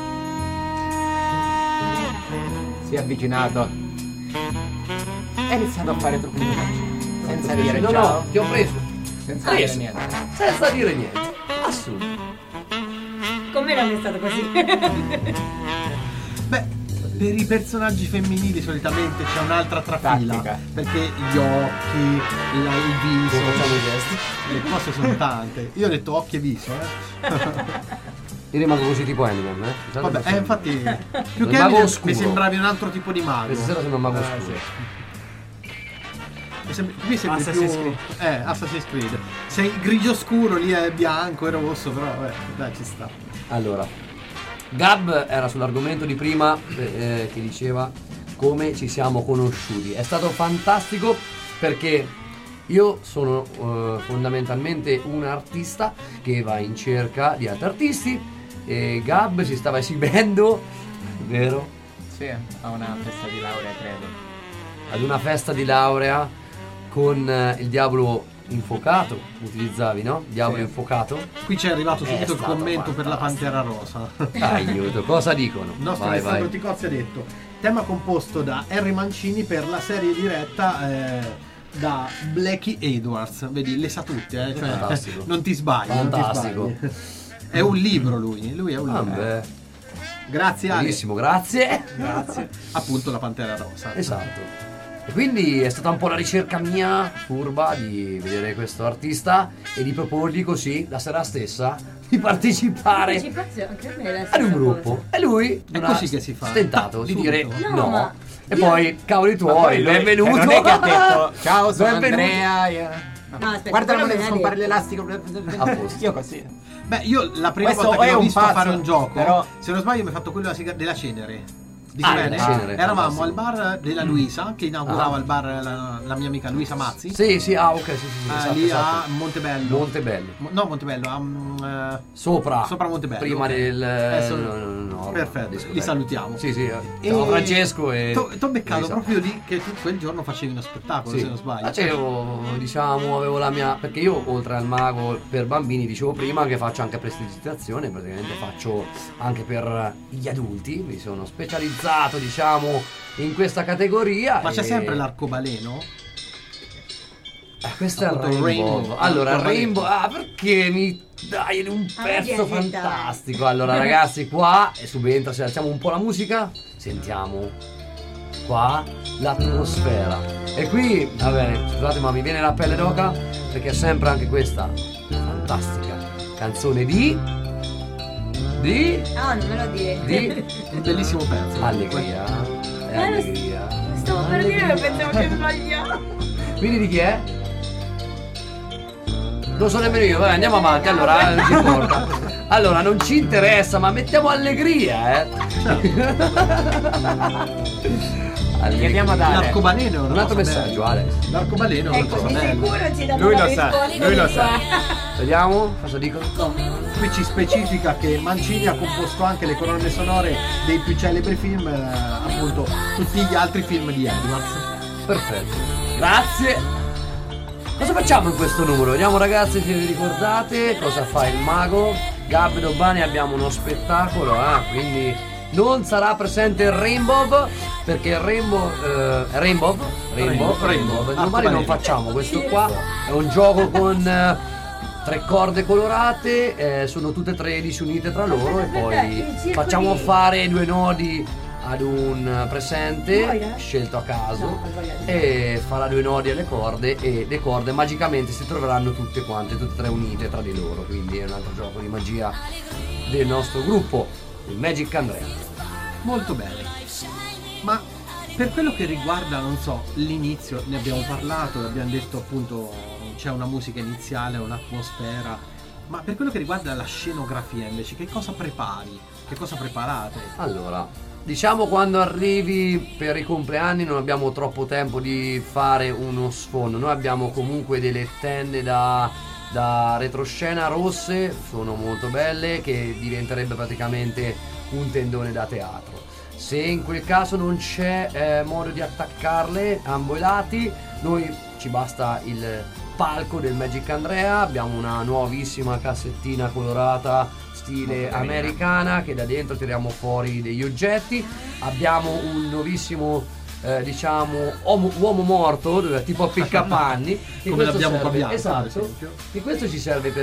Si è avvicinato. E ha iniziato a fare trucchi di magia. Senza dire No, ciao. no, ti ho preso. Senza dire Preso. niente. Senza dire niente. Assurdo. Con me non è stato così. Beh, per i personaggi femminili solitamente c'è un'altra trafila. Tattica. Perché gli occhi, il viso, Come facciamo i gesti? le cose sono tante. Io ho detto occhi e viso, Io rimango così tipo Eminem, Vabbè, infatti più Il che mago Eminem, oscuro. mi sembravi un altro tipo di mago. Questa sera sono un mago Eh, scuro. Qui sembri Assassin's più Creed. Assassin's Creed. Sei grigio scuro, lì è bianco e rosso, però dai, ci sta. Allora, Gab era sull'argomento di prima che diceva come ci siamo conosciuti. È stato fantastico perché io sono fondamentalmente un artista che va in cerca di altri artisti e Gab si stava esibendo, vero? Sì, a una festa di laurea, credo. Ad una festa di laurea con il diavolo infuocato, utilizzavi, no? Diavolo Sì. infuocato. Qui ci è arrivato subito il stato commento per la Pantera Rosa. Aiuto, cosa dicono? Il nostro Vai, Alessandro vai. Ticozzi ha detto: tema composto da Harry Mancini per la serie diretta da Blackie Edwards. Vedi, le sa tutte, cioè, Fantastico. non ti sbagli. Non ti Fantastico. sbagli. È un libro lui è un libro. Vabbè, Grazie Ale. benissimo, grazie. Appunto la Pantera Rosa. Esatto. E quindi è stata un po' la ricerca mia furba di vedere questo artista e di proporgli così la sera stessa di partecipare Partecipazione, anche a me è la ad stessa un gruppo. cosa. E lui È non così ha che si fa. stentato di Subito. dire No, no. ma E io- poi, cavoli Ma tuoi, poi lui- benvenuto. Non è che ha detto ciao, sono Benvenuto. Andrea. No, aspetta, guarda, quello non me devo l'ha scompare detto. l'elastico. A posto. Io così. Beh, io la prima Questo volta che è l'ho un visto pazzo, fare un gioco, però- se non sbaglio mi ha fatto quello della Cenere. Dici Ah, bene? della Cenere, Eravamo fantastico. al bar della Luisa, che inaugurava Ah. il bar la mia amica Luisa Mazzi. Sì, ok, sì, esatto, Lì esatto. a Montebello. Montebello. No, Montebello, Sopra Montebello. prima ok. del No, perfetto, discoteca. li salutiamo. Sì, sì. E Ciao Francesco e t'ho beccato Luisa. proprio lì che tu quel giorno facevi uno spettacolo, Sì. se non sbaglio. Facevo, diciamo, avevo la mia. Perché io oltre al mago per bambini, dicevo prima che faccio anche prestidigitazione, praticamente faccio anche per gli adulti, mi sono specializzato, diciamo, in questa categoria. Ma c'è e- sempre l'arcobaleno? Questo è il Appunto, Rainbow. Rainbow. Allora, il L'arcobaleno. Rainbow. Perché mi dai un Ah, pezzo vedi, dai. fantastico? Allora, ragazzi, qua e subentra, se alziamo un po' la musica, sentiamo qua l'atmosfera. E qui, va bene, scusate, ma mi viene la pelle d'oca perché è sempre anche questa fantastica canzone di No, non me lo dire. Un bellissimo pezzo. Allegria. È allegria. Stavo per dire che pensavo che sbagliavo. Quindi di chi è? Non lo so nemmeno io, vabbè, andiamo avanti, allora, non ci importa. Allora, non ci interessa, ma mettiamo allegria, Allegria. Chiediamo ad Ale. L'arcobaleno è una Un altro cosa messaggio, bella. Alex. L'arcobaleno è una Ecco, cosa di bella. sicuro ci danno Lui la lo sa, risposta lui lo di sa. qua. Vediamo, cosa dicono? Qui ci specifica che Mancini ha composto anche le colonne sonore dei più celebri film, appunto tutti gli altri film di Edwards. Perfetto. Grazie. Cosa facciamo in questo numero? Vediamo ragazzi se vi ricordate cosa fa il mago. Gab domani abbiamo uno spettacolo, quindi non sarà presente il Rainbow perché il Rainbow domani Arcobaleno. non facciamo questo qua, è un gioco con 3 corde colorate, sono tutte 3 disunite tra loro e poi facciamo fare 2 nodi ad un presente scelto a caso e farà 2 nodi alle corde e le corde magicamente si troveranno tutte quante, tutte e 3 unite tra di loro, quindi è un altro gioco di magia del nostro gruppo, il Magic Andrea. Molto bene. Ma per quello che riguarda, non so, l'inizio, ne abbiamo parlato, abbiamo detto appunto c'è una musica iniziale, un'atmosfera, ma per quello che riguarda la scenografia invece, che cosa prepari? Che cosa preparate? Allora, diciamo quando arrivi per i compleanni non abbiamo troppo tempo di fare uno sfondo, noi abbiamo comunque delle tende da retroscena rosse, sono molto belle, che diventerebbe praticamente un tendone da teatro. Se in quel caso non c'è modo di attaccarle ambo i lati, noi ci basta il palco del Magic Andrea, abbiamo una nuovissima cassettina colorata stile americana che da dentro tiriamo fuori degli oggetti, abbiamo un nuovissimo diciamo uomo morto tipo appiccapanni che Come questo l'abbiamo serve- qua Bianca, ad esatto, esempio. e questo ci serve per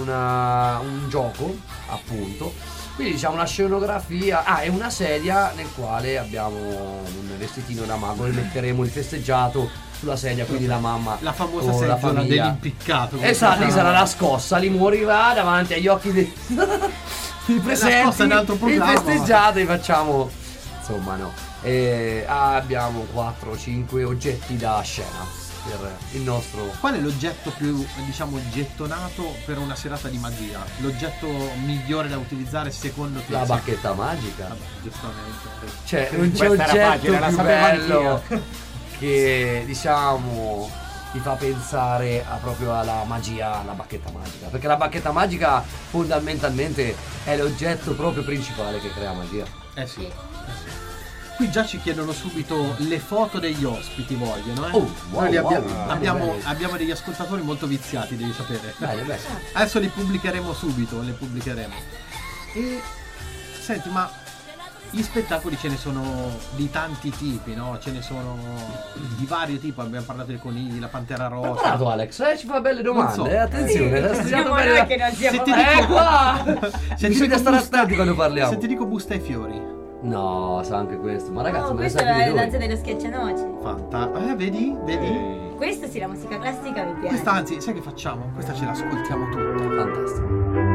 un gioco appunto, quindi diciamo una scenografia e una sedia nel quale abbiamo un vestitino da mago e metteremo il festeggiato sulla sedia, quindi la mamma La famosa con la seggiola famiglia. dell'impiccato. Esatto, lì sarà la scossa, lì morirà davanti agli occhi dei presenti, scossa è un altro il programma, festeggiato e facciamo, insomma no, abbiamo 4-5 oggetti da scena per il nostro. Qual è l'oggetto più, diciamo, gettonato per una serata di magia? L'oggetto migliore da utilizzare secondo te? La Sì. bacchetta magica, Vabbè, giustamente. cioè non c'è Questa era oggetto facile, la più sapevo bello anch'io. che diciamo ti fa pensare proprio alla magia, alla bacchetta magica, perché la bacchetta magica fondamentalmente è l'oggetto proprio principale che crea magia. Eh sì. Qui già ci chiedono subito le foto degli ospiti, vogliono, eh? Oh, wow, Noi li wow, abbiamo bene. degli ascoltatori molto viziati, devi sapere. Bene, bene. Adesso li pubblicheremo subito, le pubblicheremo. E senti, ma Gli spettacoli ce ne sono di tanti tipi, no? Ce ne sono di vario tipo, abbiamo parlato dei conigli, la pantera rosa. Preparato Alex, ci fa belle domande, Non so. attenzione, hai studiato Siamo bene. noi che non siamo Se ti bravi. Qua! Se ti Bisogna dico stare busta- attenti quando parliamo. Se ti dico busta ai fiori. No, sa anche questo, ma ragazzi, No, me ne questa sa più è di la voi. danza dello schiaccianoci. Vedi? Vedi? Questa sì, la musica classica mi piace. Questa anzi, sai che facciamo? Questa ce l'ascoltiamo tutta. Fantastico.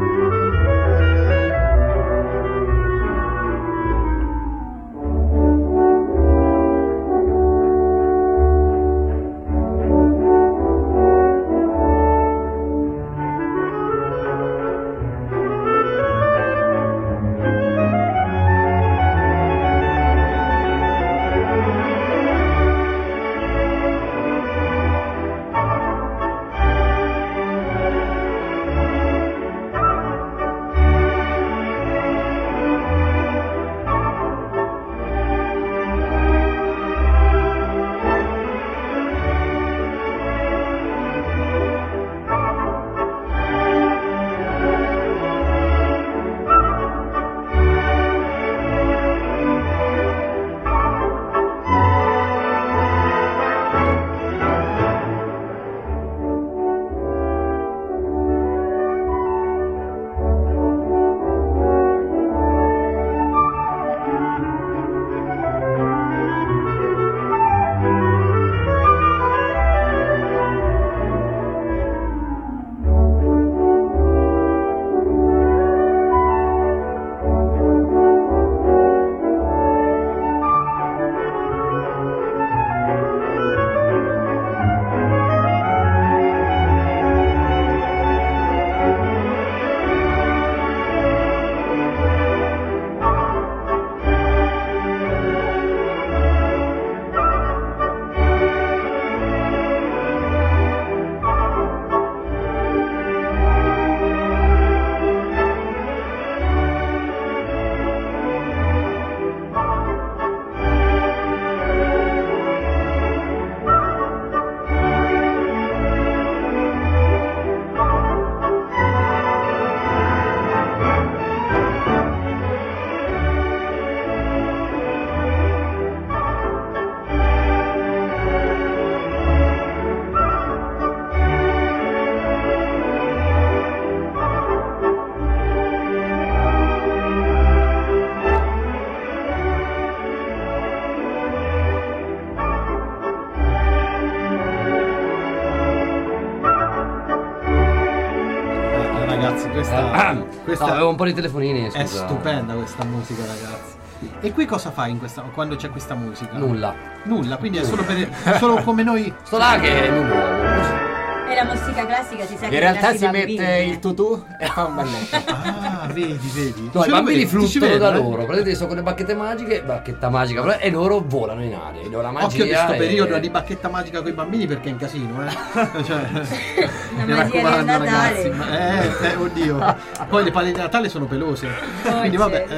Ragazzi, No, questa avevo un po' di telefonini, scusa. è stupenda questa musica, ragazzi. E qui cosa fai quando c'è questa musica? Nulla. Nulla, quindi è solo come noi. Sto là che mi muovo. E la musica classica si sa che In realtà piace si ai bambini. mette il tutù e fa un balletto. Ah, vedi. No, i Ce lo bambini vedi, ti ci fluttuano da vedo, loro, praticamente sono con le bacchette magiche, bacchetta magica, e loro volano in aria. E la magia Occhio a questo è- periodo di bacchetta magica con i bambini perché è un casino, cioè, La mi magia del raccomando, Natale. ragazzi. Oddio. Poi le palle di Natale sono pelose. Quindi vabbè.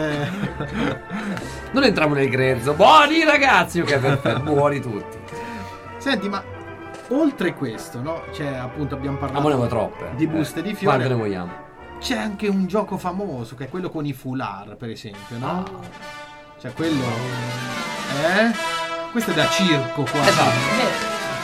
Non entriamo nel grezzo. Buoni ragazzi, ok, perfetto, buoni tutti. Senti, ma oltre questo, no? Cioè, appunto, abbiamo Ma parlato ne vuoi troppe? di buste di Quante fiori. ne vogliamo? C'è anche un gioco famoso che è quello con i foulard, per esempio, no? Ah. Cioè quello. Questo è da circo qua. Esatto.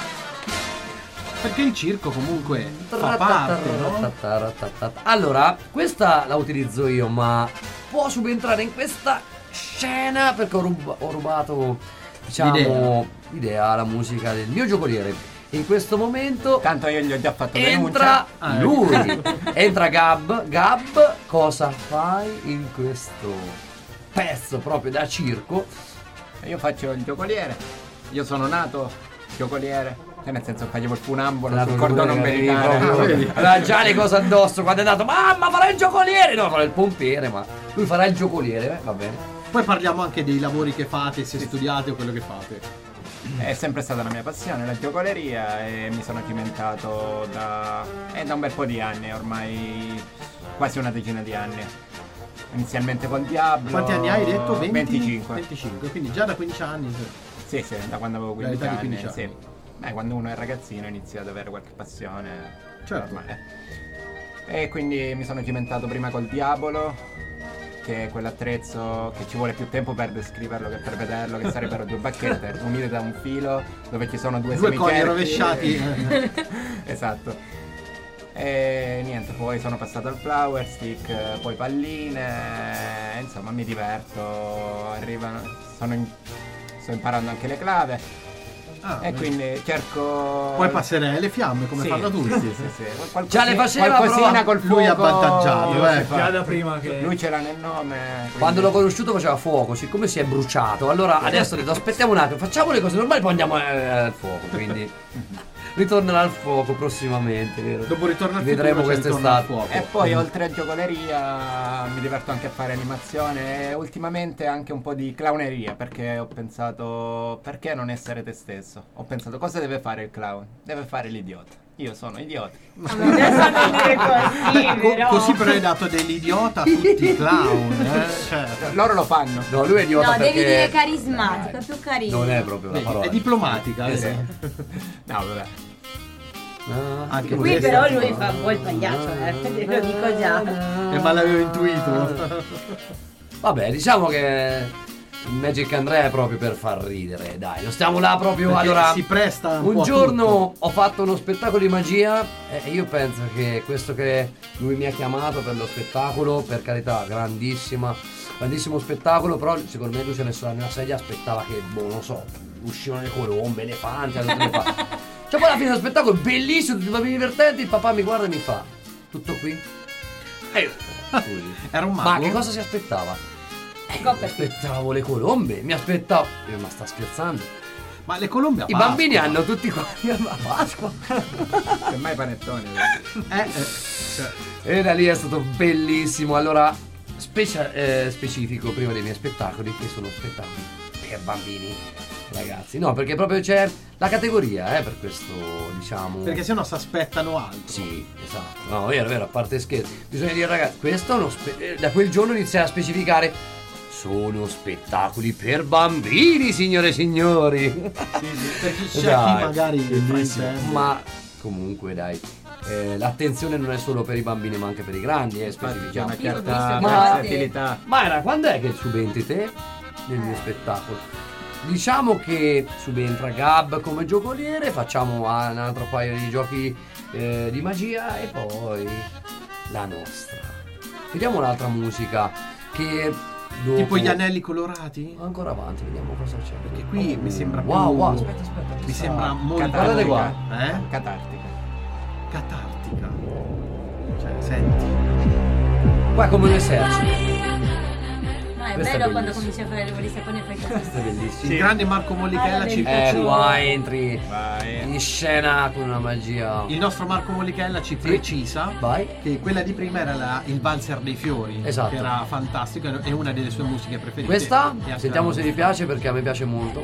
Perché il circo comunque fa parte, no? Allora, questa la utilizzo io, ma può subentrare in questa scena perché ho rubato, diciamo, l'idea alla musica del mio giocoliere. In questo momento Tanto io gli ho già fatto entra denuncia. lui, entra Gab. Gab, cosa fai in questo pezzo proprio da circo? Io faccio il giocoliere. Io sono nato giocoliere. Nel senso facevo il funambolo sul cordone ombelicale. vedi? Aveva già le cose addosso quando è andato. Mamma, farà il giocoliere! No, farà il pompiere, ma lui farà il giocoliere, va bene. Poi parliamo anche dei lavori che fate, se studiate o quello che fate. È sempre stata la mia passione, la giocoleria, e mi sono cimentato da un bel po' di anni, ormai quasi una decina di anni. Inizialmente col Diablo. Quanti anni hai detto? 20? 25. 25, quindi già da 15 anni. Sì, da quando avevo 15 Dall'età di anni. 15 anni. Sì. Quando uno è ragazzino inizia ad avere qualche passione. Certo. Normale. E quindi mi sono cimentato prima col Diabolo, che è quell'attrezzo che ci vuole più tempo per descriverlo che per vederlo, che sarebbero due bacchette unite da un filo dove ci sono due Due coni semicerchi. rovesciati. Esatto. E niente, poi sono passato al flower stick, poi palline, insomma mi diverto, sto imparando anche le clave. Ah, E quindi cerco. poi passerei le fiamme come Sì, fanno tutti. sì. Qualcosi- Già le faceva, qualcosina però col fuoco. lui è avvantaggiato, io si eh. fa. Già da prima che... Lui ce l'ha nel nome. quindi- Quando l'ho conosciuto faceva fuoco, siccome si è bruciato, allora adesso ho detto aspettiamo un attimo, facciamo le cose normali, poi andiamo al fuoco, quindi ritornerà al fuoco prossimamente, vero? Dopo ritorno al Vedremo futuro c'è ritorno al quest'estate. fuoco. E poi oltre a giocoleria mi diverto anche a fare animazione e ultimamente anche un po' di clowneria, perché ho pensato perché non essere te stesso? Ho pensato cosa deve fare il clown? Deve fare l'idiota. Io sono idiota. Adesso non dire così, però. Così però hai dato dell'idiota a tutti i clown. Cioè, Loro lo fanno. No, lui è idiota No, perché... devi dire carismatico, è più carino. Non è proprio la vedi, parola. è diplomatica. Esatto. No, vabbè. Ah, Anche Qui questo. però lui fa un po' il pagliaccio, te lo dico già. Ma l'avevo intuito. Vabbè, diciamo che Magic Andrea è proprio per far ridere, dai, non stiamo là proprio. Perché Allora, si presta un po' un a giorno ho fatto uno spettacolo di magia e io penso che questo che lui mi ha chiamato per lo spettacolo, per carità, grandissimo spettacolo, però secondo me lui si è messo nella sedia, aspettava che, boh, non so, uscivano le colombe, elefanti, tutte le fa. Cioè poi alla fine dello spettacolo, bellissimo, tutti i bambini divertenti, il papà mi guarda e mi fa, tutto qui? E io, scusi, Era un ma mago. che cosa si aspettava? Copperfield. Aspettavo le colombe, mi aspettavo. Ma sta scherzando? Ma le colombe a I Pasqua. bambini hanno tutti quanti a Pasqua. Semmai panettoni. Cioè, E da lì è stato bellissimo. Allora, specifico prima dei miei spettacoli, che sono spettacoli per bambini, ragazzi. No, perché proprio c'è la categoria, per questo, diciamo. perché sennò si aspettano altro. Sì, esatto. No, vero, a parte scherzi. Bisogna dire, ragazzi, questo è uno da quel giorno iniziai a specificare. Sono spettacoli per bambini, signore e signori. Per chi c'è Dai, chi magari bellissimo. fraintende. Ma comunque, dai. L'attenzione non è solo per i bambini, ma anche per i grandi, C'è specifichiamo. una Io l'ho certa visto Ma- versatilità. Mayra, quando è che subentri te nel mio spettacolo? Diciamo che subentra Gab come giocoliere, facciamo un altro paio di giochi di magia e poi la nostra. Vediamo un'altra musica che dopo... Tipo gli anelli colorati? Ancora avanti, vediamo cosa c'è. Perché qui mi sembra più. Wow, aspetta. Mi sembra molto. Guardate qua. Catartica. Catartica. Cioè, senti. Qua è come un esercito. No, è Questo è bello quando bellissimo. cominci a fare le voli sapone e fai Questo è così. bellissimo. Il grande Marco Mollichella ci Qua entri Vai. in scena con una magia. Il nostro Marco Mollichella ci precisa Vai. che quella di prima era il valzer dei fiori, Esatto. che era fantastico, è una delle sue musiche preferite. Questa? E anche Sentiamo la se vi nostra. piace perché a me piace molto.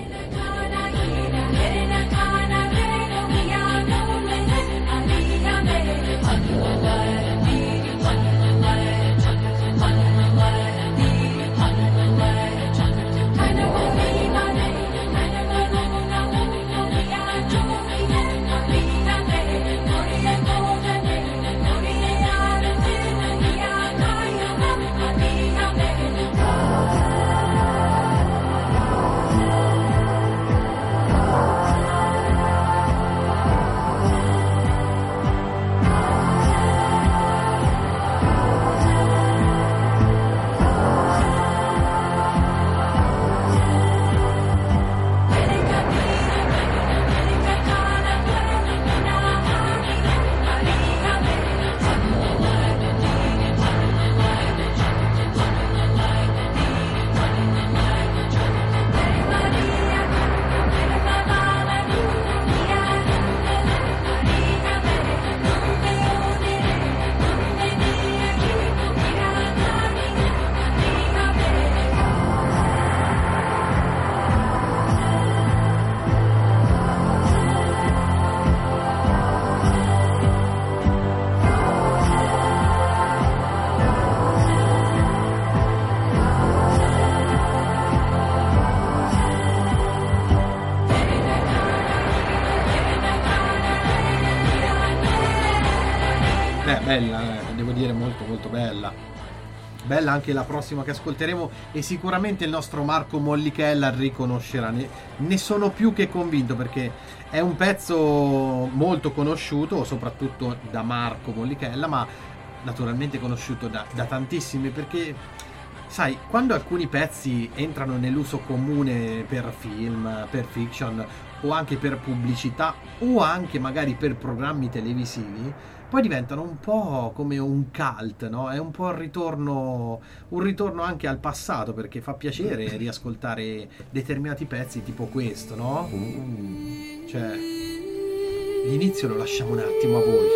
Bella, devo dire molto molto bella. Bella anche la prossima che ascolteremo e sicuramente il nostro Marco Mollichella riconoscerà, ne sono più che convinto, perché è un pezzo molto conosciuto soprattutto da Marco Mollichella, ma naturalmente conosciuto da tantissimi, perché sai, quando alcuni pezzi entrano nell'uso comune per film, per fiction o anche per pubblicità o anche magari per programmi televisivi, poi diventano un po' come un cult, no? È un po' un ritorno anche al passato, perché fa piacere riascoltare determinati pezzi tipo questo, no? Cioè, l'inizio lo lasciamo un attimo a voi.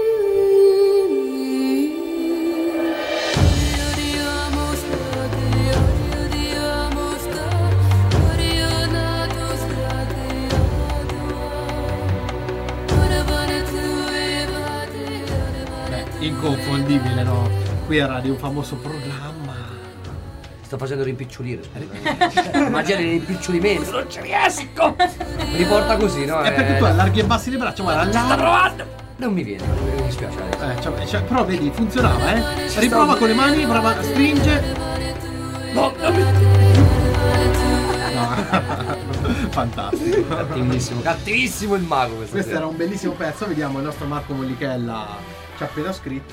Inconfondibile, no? Qui era di un famoso programma. Sto facendo rimpicciolire. Immagina l'impiccionimento, non ci riesco. Mi riporta così, no? È perché tu allarghi e bassi le braccia, guarda, Sta provando. Non mi viene, mi dispiace. però vedi, funzionava, Riprova con le mani, prova, stringe. No, non mi... No. Fantastico. Cattivissimo il mago Questo sera. era un bellissimo pezzo, vediamo il nostro Marco Mollichella ci ha appena scritto.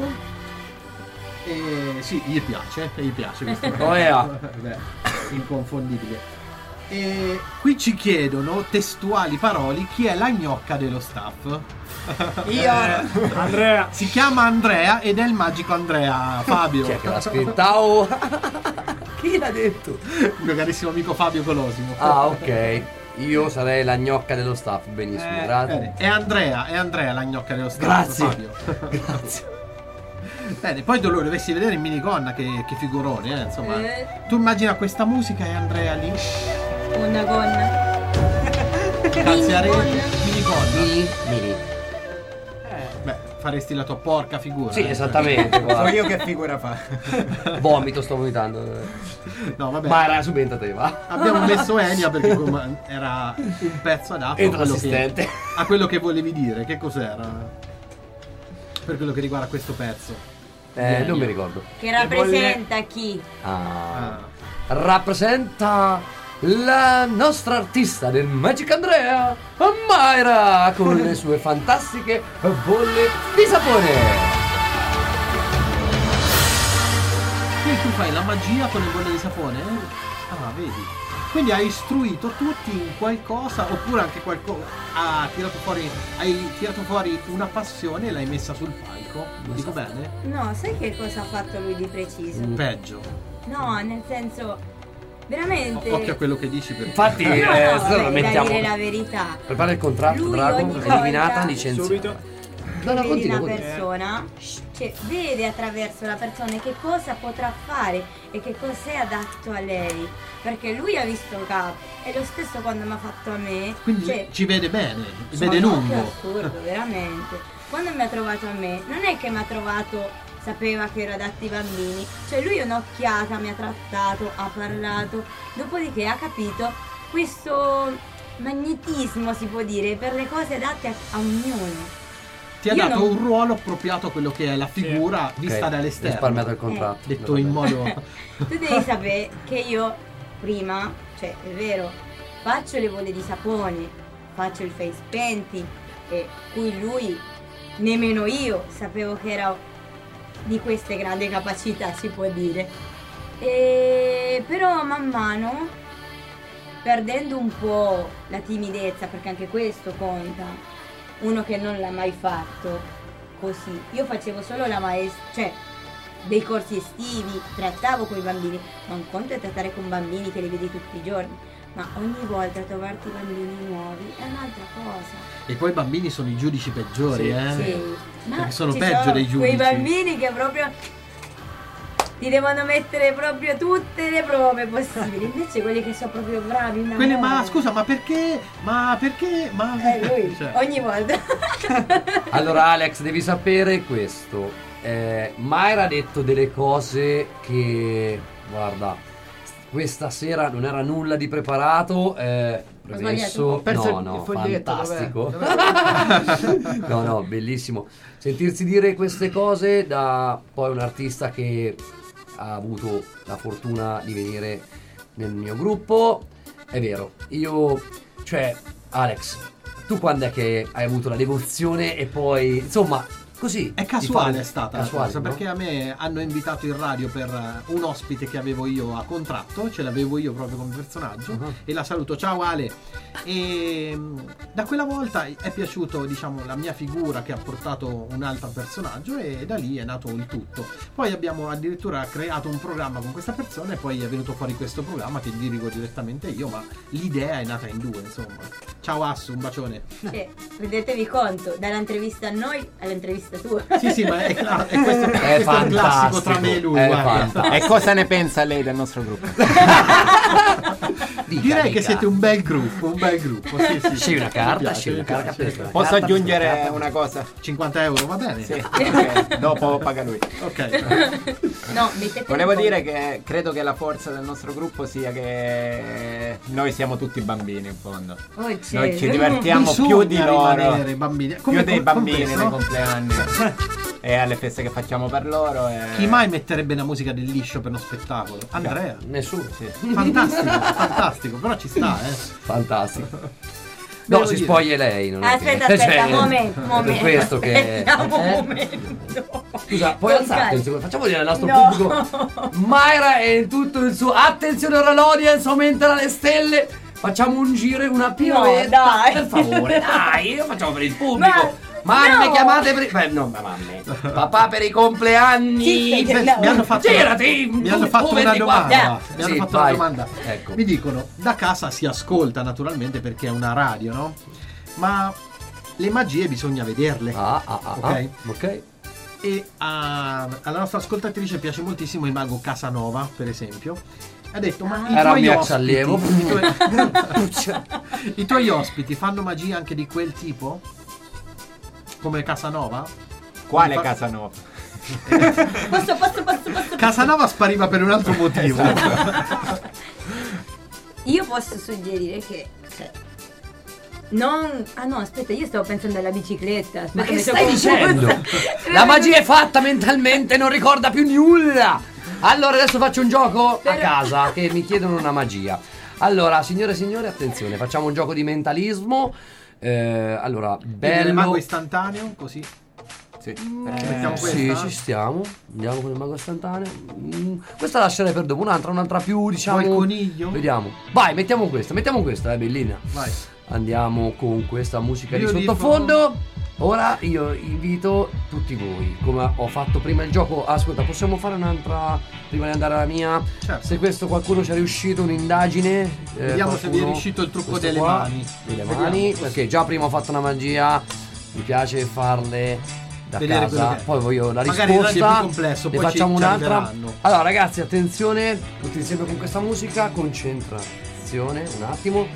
E sì, gli piace questo. Oh, yeah. Beh, inconfondibile. E qui ci chiedono testuali parole chi è la gnocca dello staff. Io, Andrea. Si chiama Andrea ed è il magico Andrea. Fabio. Chi è che l'ha scritta? Oh. Chi l'ha detto? Il mio carissimo amico Fabio Colosimo. Ah, ok. Io sarei la gnocca dello staff, benissimo, grazie. Bene. È Andrea la gnocca dello staff. Grazie. Fabio. Grazie. Bene, poi lo dovessi vedere in minigonna, che figurone, insomma. Tu immagina questa musica e Andrea lì. Una gonna. Grazie a rete, minigonna. Mini. Beh, faresti la tua porca figura. Sì, esattamente. So guarda. io che figura fa. Vomito, sto vomitando. No, vabbè. Ma era subito te, va. Abbiamo messo Enya perché era un pezzo adatto Entra a l'assistente. a quello che volevi dire. Che cos'era? Per quello che riguarda questo pezzo. Non mi ricordo. Che rappresenta chi? Ah. Rappresenta la nostra artista del Magic Andrea, Mayra, con le sue fantastiche bolle di sapone. Quindi tu fai la magia con le bolle di sapone? Ah, vedi. Quindi hai istruito tutti in qualcosa, oppure anche qualcosa. Hai tirato fuori una passione e l'hai messa sul palco. Dico bene? No, sai che cosa ha fatto lui di preciso? Peggio. No, nel senso, veramente. Occhio a quello che dici perché. Infatti, No, se lo da mettiamo. dire la verità. Prepara il contratto, Lui Drago, ogni volta- eliminata, licenziata. Subito. No, Vedi continua, una continua. persona, cioè, vede attraverso la persona che cosa potrà fare e che cos'è adatto a lei. Perché lui ha visto Cap, e lo stesso quando mi ha fatto a me. Quindi cioè, ci vede bene, sono vede Che lungo. assurdo, veramente. Quando mi ha trovato a me, non è che mi ha trovato, sapeva che ero adatto ai bambini. Cioè lui un'occhiata mi ha trattato, ha parlato, dopodiché ha capito questo magnetismo, si può dire, per le cose adatte a ognuno. Ti ha Io dato non- un ruolo appropriato a quello che è la figura vista Ok, dall'esterno. risparmiato il contratto. Detto in modo. Tu devi sapere che io prima, cioè è vero, faccio le bolle di sapone, faccio il face painting, e cui lui, nemmeno io, sapevo che era di queste grandi capacità, si può dire. Però man mano, perdendo un po' la timidezza, perché anche questo conta, uno che non l'ha mai fatto così. Io facevo solo la maestra, cioè dei corsi estivi, trattavo con i bambini, ma un conto è trattare con bambini che li vedi tutti i giorni, ma ogni volta trovarti bambini nuovi è un'altra cosa. E poi i bambini sono i giudici peggiori, Sì, ma Perché sono ci peggio dei giudici. quei bambini che proprio ti devono mettere proprio tutte le prove possibili, invece quelli che sono proprio bravi, un Quelli, amore. ma scusa, ma perché? Ma perché? Ma. Lui, Cioè, ogni volta. Allora Alex, devi sapere questo. Mayra ha detto delle cose che, guarda, questa sera non era nulla di preparato. Premesso, Ho perso no, il foglietto, fantastico. dov'è? No, bellissimo. Sentirsi dire queste cose da poi un artista che ha avuto la fortuna di venire nel mio gruppo. È vero, cioè Alex, tu quando è che hai avuto la devozione e poi insomma così È casuale, di è stata la casuale, cosa, no? perché a me hanno invitato in radio per un ospite che avevo io a contratto, ce l'avevo io proprio come personaggio, Uh-huh. e la saluto, ciao Ale. E da quella volta è piaciuto, diciamo, la mia figura che ha portato un altro personaggio, e da lì è nato il tutto. Poi abbiamo addirittura creato un programma con questa persona, e poi è venuto fuori questo programma che dirigo direttamente io, ma l'idea è nata in due, insomma. Ciao Assu, un bacione. Cioè, rendetevi conto, dall'intervista a noi all'intervista tua. Sì, sì, ma è questo, questo è un fantastico, classico tra me e lui, è guarda. fantastico. E cosa ne pensa lei del nostro gruppo? Direi che siete un bel gruppo, Sì, sì. Scegli una carta, Mi piace, scegli mi una carta, piace. presa. Posso Carta, aggiungere carta. una cosa? 50 euro, va bene? Sì, ok, dopo paga lui. Ok. No, mettete Volevo dire che credo che la forza del nostro gruppo sia che noi siamo tutti bambini in fondo. Noi ci divertiamo più di Bisogna loro, rimanere bambini. più dei bambini compreso. nei compleanni e alle feste che facciamo per loro. Chi mai metterebbe una musica del liscio per uno spettacolo? Andrea. Nessuno. Sì. Fantastico, fantastico, però ci sta, Fantastico. Devo No, si dire. spoglie lei, non è Aspetta, che- aspetta, cioè, momento. È per questo che Aspettiamo un momento. Scusa, puoi Con alzarti, calma. facciamo vedere al nostro No. pubblico. Mayra è in tutto il suo. Attenzione ora l'audience, aumentano le stelle. Facciamo un giro e una pirouetta. dai. Per favore, dai, lo facciamo per il pubblico. Mamme no. chiamate per i. No, ma mamme. Papà per i compleanni. Sì, sì, Mi hanno fatto, Girati, mi hanno tu, fatto una 24. domanda. Mi hanno Sì, fatto vai. una domanda. Ecco. Mi dicono, da casa si ascolta naturalmente perché è una radio, no? Ma le magie bisogna vederle. Ok? Ok. E alla nostra ascoltatrice piace moltissimo il mago Casanova, per esempio. Ha detto, ma i Era tuoi mio ex ospiti, allievo. i tuoi ospiti fanno magia anche di quel tipo? Come Casanova? Quale Fa- Casanova? Posso. Casanova spariva per un altro motivo. Io posso suggerire che. Cioè, non. Ah no, aspetta, io stavo pensando alla bicicletta. Aspetta, Ma che mi sono stai confusa. dicendo? La magia è fatta mentalmente, non ricorda più nulla. Allora adesso faccio un gioco a Però- casa che mi chiedono una magia. Allora, signore e signori, attenzione, facciamo un gioco di mentalismo. Allora, Il bello. mago istantaneo, così. Sì. Mettiamo Sì, questa? ci stiamo. Andiamo con il mago istantaneo. Questa la lascerei per dopo. Un'altra più, diciamo. Vuoi il coniglio? Vediamo. Vai, mettiamo questa, è bellina. Vai. Andiamo con questa musica Io di dico- sottofondo. Ora io invito tutti voi, come ho fatto prima il gioco. Ascolta, possiamo fare un'altra prima di andare alla mia? Certo. Se questo qualcuno ci è riuscito, un'indagine. Vediamo se vi è qualcuno- riuscito il trucco questo delle qua, mani. Delle Vediamo. mani, perché già prima ho fatto una magia. Mi piace farle da Vedere quello casa. che- Poi voglio la Magari il risposta. raggio è più complesso, ne poi ci facciamo un'altra. arriveranno. Allora, ragazzi, attenzione, tutti insieme con questa musica. Concentrazione, un attimo.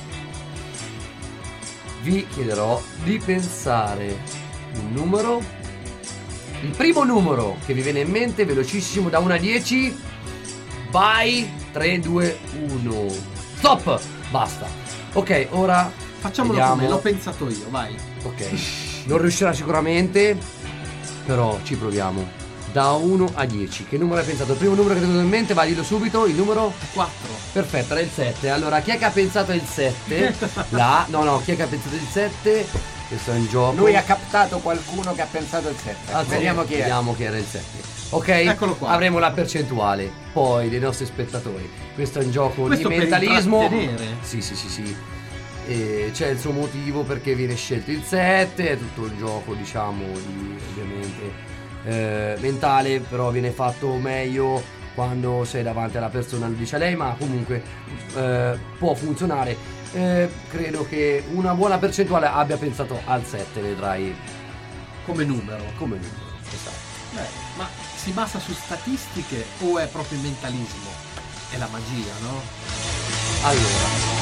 Vi chiederò di pensare un numero. Il primo numero che vi viene in mente, velocissimo, da 1 a 10. Vai, 3, 2, 1. Stop! Basta. Ok, ora Facciamolo vediamo. come l'ho pensato io, vai. Ok, non riuscirà sicuramente, però ci proviamo. Da 1 a 10. Che numero hai pensato? Il primo numero che ti è venuto in mente, vai, dillo subito. Il numero? 4. Perfetto, era il 7. Allora, chi è che ha pensato il 7? No, chi è che ha pensato il 7? Questo è un gioco. Lui ha captato qualcuno che ha pensato il 7. Ah, sì. Vediamo chi è. Vediamo chi era il 7. Ok, Eccolo qua. avremo la percentuale poi dei nostri spettatori. Questo è un gioco Questo di per mentalismo. intrattenere. Sì. E c'è il suo motivo perché viene scelto il 7, è tutto il gioco, diciamo, di, ovviamente mentale, però viene fatto meglio quando sei davanti alla persona, lo dice lei, ma comunque può funzionare. Credo che una buona percentuale abbia pensato al 7, vedrai Come numero. come numero. Esatto. Ma si basa su statistiche o è proprio mentalismo? È la magia, no? Allora,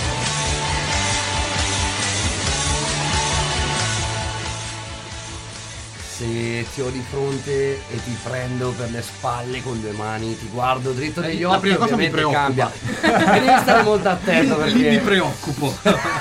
se ti ho di fronte e ti prendo per le spalle con 2 mani, ti guardo dritto negli La occhi, prima cosa mi ovviamente cambia. preoccupa. E devi stare molto attento Lì mi perché preoccupo.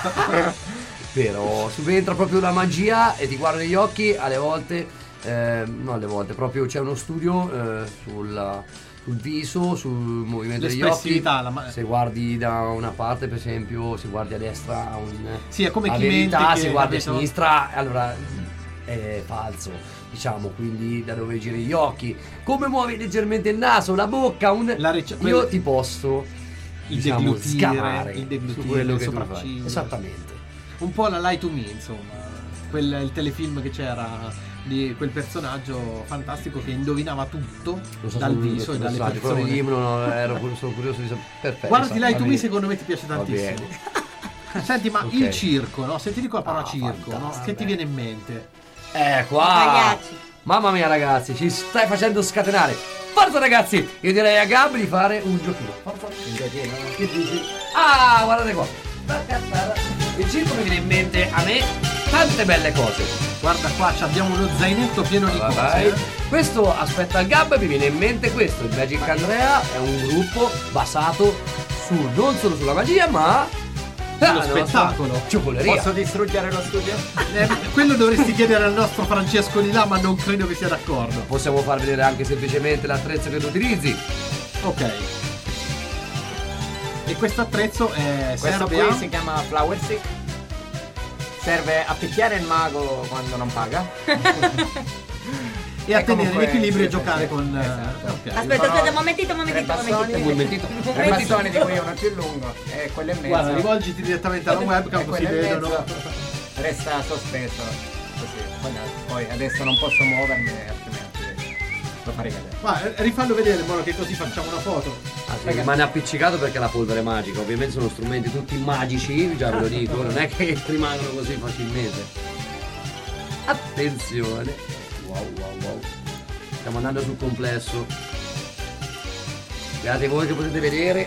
però subentra proprio la magia e ti guardo negli occhi alle volte, non alle volte, proprio c'è uno studio sul viso, sul movimento degli occhi. L'espressività, Se guardi da una parte, per esempio, se guardi a destra ha un Sì, è come ha chi mente verità, che, se guardi a capito? sinistra allora è falso, diciamo, quindi da dove giri gli occhi, come muovi leggermente il naso, la bocca, io ti posso diciamo scavare il deglutire, su quello le che tu fai. sopracciglia. Esattamente. Un po' la Lie to Me, insomma. Il telefilm che c'era di quel personaggio fantastico che indovinava tutto dal viso e dalle persone. Sono curioso di sapere. Perfetto. Guardi Lie to Me, bene. secondo me ti piace Va tantissimo. bene. Senti, ma Ok. il circo, no? Se ti dico la parola circo, no? fantastico. Che ti viene in mente? Qua. Ragazzi. Mamma mia ragazzi, ci stai facendo scatenare. Forza ragazzi, io direi a Gab di fare un giochino. Forza. Un giochino. Che dici? Ah, guardate qua. Il circo mi viene in mente a me tante belle cose. Guarda qua, abbiamo uno zainetto pieno di cose. Vai. Questo, aspetta, al Gab mi viene in mente questo. Il Magic Andrea è un gruppo basato non solo sulla magia, ma Sullo la nostra spettacolo. Giocoleria. Posso distruggere lo studio? Quello dovresti chiedere al nostro Francesco di là, ma non credo che sia d'accordo. Possiamo far vedere anche semplicemente l'attrezzo che tu utilizzi. Ok. E questo attrezzo Questo serve qui a... si chiama Flower Stick. Serve a picchiare il mago quando non paga. e a È tenere comunque- l'equilibrio e sì, giocare esatto, con... esatto. ok. Aspetta, un momentito. Tre bastoni, Un tre bastoni di cui uno più lungo e quello in mezzo. Guarda, rivolgiti direttamente alla webcam E così quello in vedono. mezzo resta sospeso così. Poi adesso non posso muovermi, altrimenti lo farei vedere. Ma rifallo vedere in modo che così facciamo una foto. Rimane appiccicato perché è la polvere magica. Ovviamente sono strumenti tutti magici, già ve lo dico, non è che rimangono così facilmente. Attenzione. Wow. Stiamo andando sul complesso. Guardate voi che potete vedere.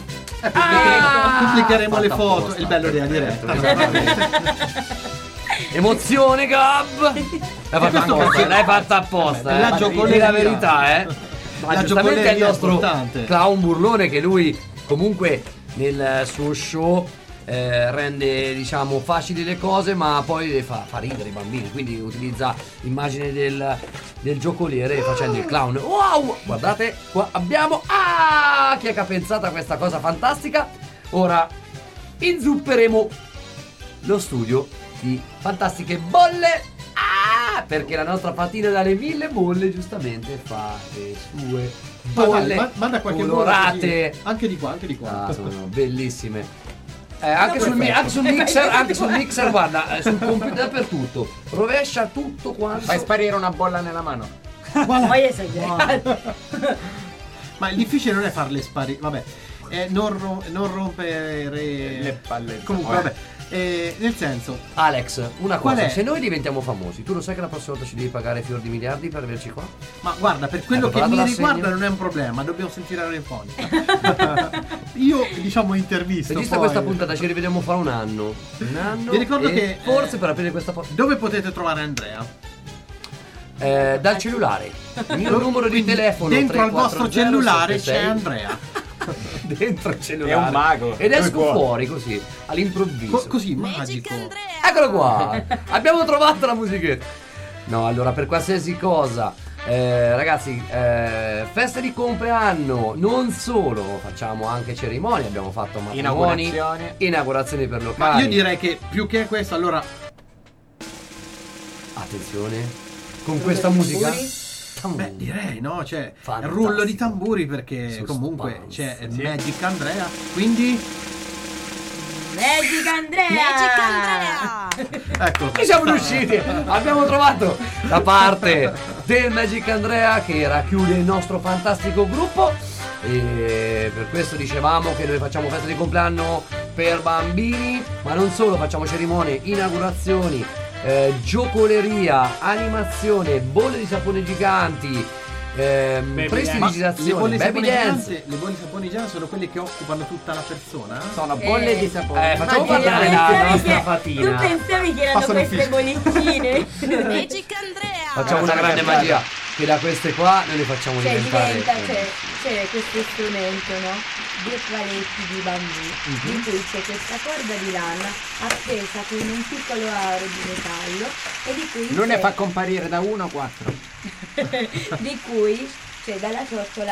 Pubblicheremo le Fatta foto. apposta, Il bello della perfetto, diretta. Emozione, Gab! L'hai fatta apposta, La eh. giocoleria. La verità, eh. Ma La giustamente è il giocoleria è nostro importante. clown burlone che lui comunque nel suo show rende diciamo facili le cose, ma poi fa ridere i bambini, quindi utilizza l'immagine del giocoliere facendo il clown. Wow! Guardate, qua abbiamo chi è che ha pensato a questa cosa fantastica? Ora inzupperemo lo studio di fantastiche bolle. Perché la nostra patina dalle 1000 bolle giustamente fa le sue bolle Manda qualche colorate. bolla così. Anche di qua. Sono bellissime. Anche sul mixer, guarda, sul computer dappertutto. Rovescia tutto quanto. Fai sparire una bolla nella mano. Poi esagerato. Ma il difficile non è farle sparire. Vabbè. Non rompere Le palle. Comunque, vabbè. Nel senso, Alex, una Qual cosa, è? se noi diventiamo famosi, tu lo sai che la prossima volta ci devi pagare fior di miliardi per averci qua? ma guarda, per quello Hai che mi preparato riguarda l'assegno? non è un problema, dobbiamo sentire la radiofonica. Io, diciamo, intervisto. Regista poi. questa puntata, ci rivediamo fra un anno. Vi ricordo e che, forse per aprire questa porta. Dove potete trovare Andrea? Dal cellulare. Il mio numero di Quindi telefono dentro al vostro 340 cellulare c'è 76. Andrea. Dentro il cellulare. È un mago. Ed Lui esco può. fuori così, all'improvviso. Così, magico. Eccolo qua. Abbiamo trovato la musichetta. No, allora per qualsiasi cosa ragazzi, feste di compleanno, non solo, facciamo anche cerimonie, abbiamo fatto matrimoni, inaugurazioni per locali. Ma io direi che più che questo, allora, attenzione, con questa musica. beh, direi, no? Cioè, Fantastico. rullo di tamburi perché Suspense. comunque c'è Magic Andrea, quindi Magic Andrea! ecco. Ci siamo riusciti, abbiamo trovato la parte del Magic Andrea che racchiude il nostro fantastico gruppo e per questo dicevamo che noi facciamo festa di compleanno per bambini, ma non solo, facciamo cerimonie, inaugurazioni, giocoleria, animazione, bolle di sapone giganti, prestidigitazione, baby dance. Le bolle di sapone già sono quelle che occupano tutta la persona? Sono bolle di sapone. Facciamo Ma parlare tu la pensavi nostra che- fatina. Tu pensavi che erano Passano queste fischio. bollicine? Magic Andrea! Facciamo una grande magia che da queste qua noi le facciamo Cioè diventare diventa, c'è questo strumento, no? Due paletti di bambù, in cui c'è questa corda di lana appesa con un piccolo aro di metallo e di cui Lui ne c'è- fa comparire da 1 a 4. di cui c'è dalla ciotola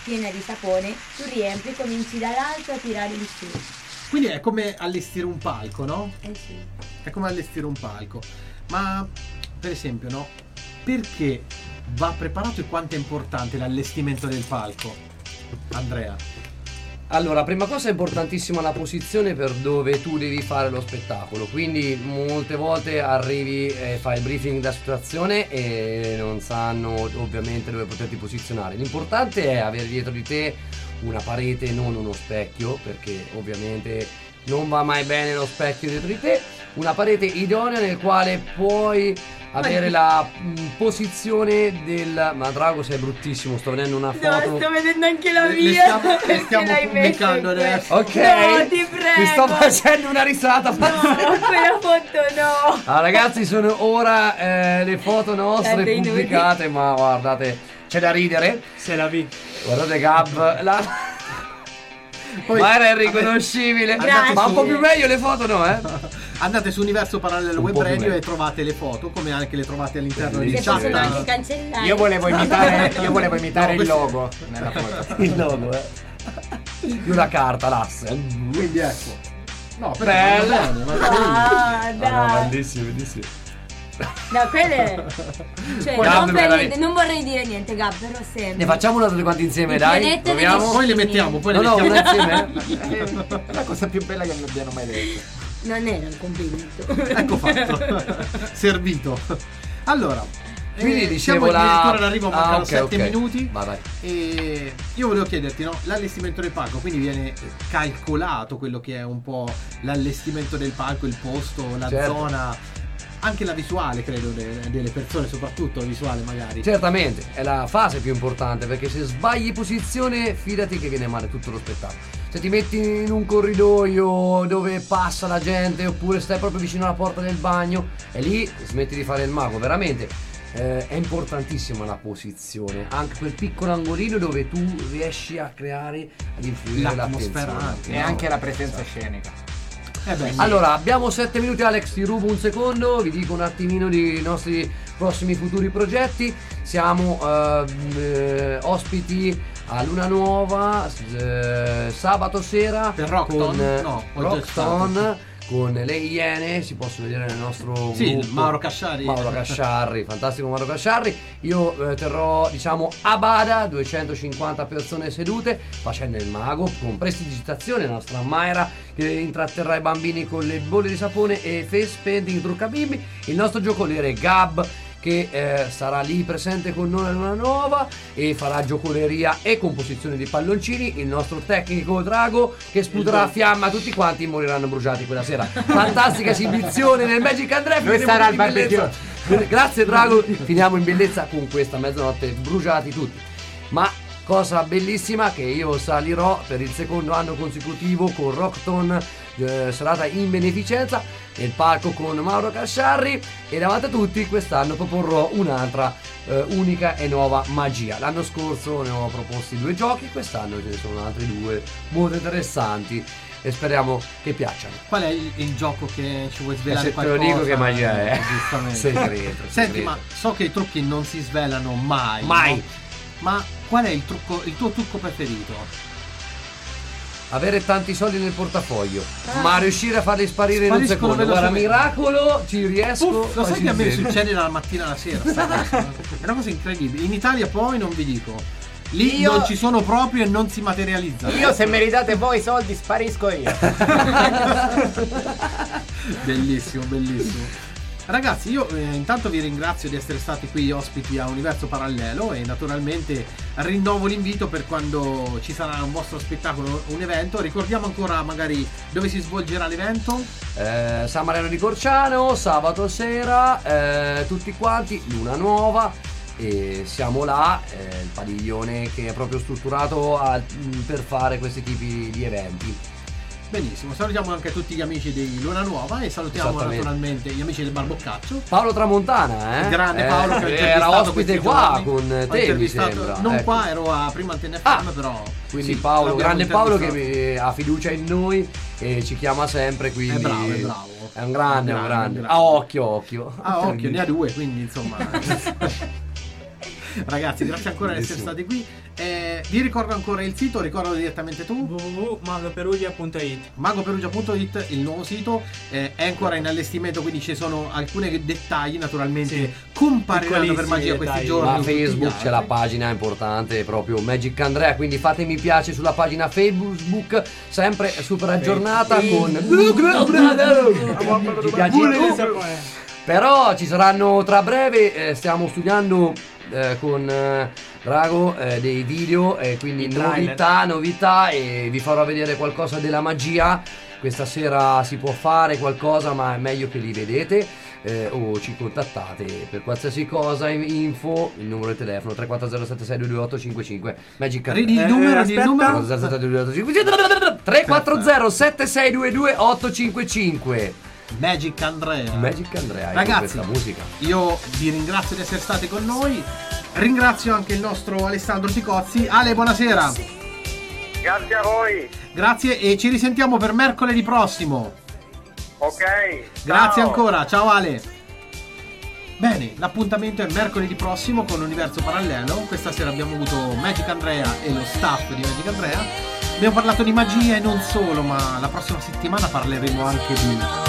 piena di sapone, tu riempli, cominci dall'alto a tirare in su. Quindi è come allestire un palco, no? Eh sì. È come allestire un palco. Ma per esempio, no? Perché va preparato e quanto è importante l'allestimento del palco? Andrea. Allora, prima cosa è importantissima la posizione per dove tu devi fare lo spettacolo, quindi molte volte arrivi e fai il briefing della situazione e non sanno ovviamente dove poterti posizionare. L'importante è avere dietro di te una parete, non uno specchio, perché ovviamente non va mai bene lo specchio dietro di te, una parete idonea nel quale puoi avere la posizione del... Ma Drago sei bruttissimo, sto vedendo una foto. No, sto vedendo anche la Le mia. stiamo perché l'hai pubblicando messa in adesso. Ok, No, ti prego. mi sto facendo una risata. No, quella foto no. Ah, ragazzi, sono ora le foto nostre Guardate i nudi. pubblicate, ma guardate, c'è da ridere. Se la vi. Guardate Gab, Poi- ma era irriconoscibile. Grazie. Ma un po' più meglio le foto, no? Andate su Universo Parallelo Un Web po' più Radio meglio. e trovate le foto, come anche le trovate all'interno di Se Bellissimo. possono anche chat. cancellare. Io volevo imitare No, il questo- logo nella foto. Il logo, Più la carta, l'asse. Quindi ecco. No, però Bella. va bene, va bene. Ah, No, dai. bellissimo, bellissimo. No, quelle. Cioè, Gab, non, per veramente. niente, non vorrei dire niente, Gab, però sempre. Ne facciamo una tutti quanti insieme, Il dai. pianeta degli Proviamo. Poi le mettiamo, poi le No, no, mettiamo. una insieme. È la cosa più bella che mi abbiano mai detto. Non era un complimento. Ecco fatto. Servito. Allora, Quindi dicevo siamo la... addirittura all'arrivo, mancano ok, 7 ok. minuti. Vai, vai. E io volevo chiederti, no? L'allestimento del palco, quindi viene calcolato quello che è un po' l'allestimento del palco, il posto, la Certo. zona, anche la visuale, credo, delle persone, soprattutto la visuale magari. Certamente, è la fase più importante, perché se sbagli posizione, fidati che viene male tutto lo spettacolo. Se ti metti in un corridoio dove passa la gente, oppure stai proprio vicino alla porta del bagno, e lì smetti di fare il mago, veramente. È importantissima la posizione, anche quel piccolo angolino dove tu riesci a creare, ad influire L'atmosfera l'attenzione. anche, E anche la presenza scenica. Beh, Allora, abbiamo 7 minuti, Alex, ti rubo un secondo, vi dico un attimino dei nostri prossimi futuri progetti. Siamo ospiti a Luna Nuova sabato sera Per Rockton? con No, ho già Rockton, stato. con le Iene, si possono vedere nel nostro Sì, gruppo. Mauro Casciari. Mauro Casciarri, fantastico Mauro Casciarri. Io terrò, diciamo, a bada, 250 persone sedute, facendo il mago, con prestidigitazione, la nostra Mayra che intratterrà i bambini con le bolle di sapone e face painting trucca bimbi, il nostro giocoliere Gab che sarà lì presente con noi a Luna Nuova e farà giocoleria e composizione di palloncini, il nostro tecnico Drago che sputerà a fiamma, tutti quanti moriranno bruciati quella sera. Fantastica esibizione nel Magic Andrea. Lui finiremo sarà tutti al in bellezza. barbecue. Grazie Drago, finiamo in bellezza con questa mezzanotte bruciati tutti. Ma cosa bellissima che io salirò per il secondo anno consecutivo con Rockton, serata in beneficenza nel palco con Mauro Casciarri, e davanti a tutti quest'anno proporrò un'altra unica e nuova magia. L'anno scorso ne ho proposti 2 giochi, quest'anno ce ne sono altri 2 molto interessanti e speriamo che piacciono. Qual è il gioco che ci vuoi svelare? Se te lo qualcosa? dico che magia è. Giustamente. Segreto, Senti, segreto. ma so che i trucchi non si svelano mai. Mai. no? Ma qual è il tuo trucco preferito? Avere tanti soldi nel portafoglio, ma riuscire a farli sparire in un Spariscono secondo. Guarda, velocemente. miracolo, ci riesco. Lo sai quasi che a me sempre. succede dalla mattina alla sera? sta cosa? È una cosa incredibile. In Italia poi non vi dico. Lì Io- non ci sono proprio e non si materializzano. Io se meritate voi i soldi sparisco io. Bellissimo, bellissimo. Ragazzi, io intanto vi ringrazio di essere stati qui ospiti a Universo Parallelo e naturalmente rinnovo l'invito per quando ci sarà un vostro spettacolo, un evento. Ricordiamo ancora magari dove si svolgerà l'evento. San Mariano di Corciano, sabato sera, tutti quanti, Luna Nuova, e siamo là, il padiglione che è proprio strutturato per fare questi tipi di eventi. Benissimo, salutiamo anche tutti gli amici di Luna Nuova e salutiamo Esattamente. naturalmente gli amici del Barboccaccio. Paolo Tramontana, Il grande Paolo che ho era intervistato ospite questi qua giorni. con Ho te, mi intervistato- sembra. Non ecco. qua, ero a prima Antenne FM, Ah, però Quindi sì, Paolo, l'abbiamo grande Paolo che intervistato. ha fiducia in noi e ci chiama sempre, quindi È bravo, è bravo. È un grande, Un grande. A occhio. Ah, occhio, ne ha 2, quindi insomma. Ragazzi, grazie ancora di essere stati qui. Vi ricordo ancora il sito, ricordo direttamente tu. www.magoperugia.it. Magoperugia.it, il nuovo sito è ancora in allestimento, quindi ci sono alcuni dettagli, naturalmente Sì. compariranno per Piccolissimi magia questi dettagli. giorni. Ma o tutti gli Facebook c'è la altri. pagina importante proprio Magic Andrea, quindi fate mi piace sulla pagina Facebook, sempre super aggiornata con mi piace tu. Però ci saranno tra breve, stiamo studiando con Drago dei video, quindi I trailer. novità e vi farò vedere qualcosa della magia. Questa sera si può fare qualcosa, ma è meglio che li vedete o ci contattate per qualsiasi cosa, info, il numero di telefono 34076222855 Magic Ridi il numero, ridi il aspetta. numero. 34076222855 Magic Andrea. Magic Andrea, ecco Ragazzi, questa musica. io vi ringrazio di essere stati con noi. Ringrazio anche il nostro Alessandro Ticozzi. Ale, buonasera. Grazie a voi. Grazie e ci risentiamo per mercoledì prossimo. Ok. Grazie ciao. ancora, ciao Ale. Bene, l'appuntamento è mercoledì prossimo con Universo Parallelo. Questa sera abbiamo avuto Magic Andrea e lo staff di Magic Andrea. Abbiamo parlato di magia e non solo, ma la prossima settimana parleremo anche di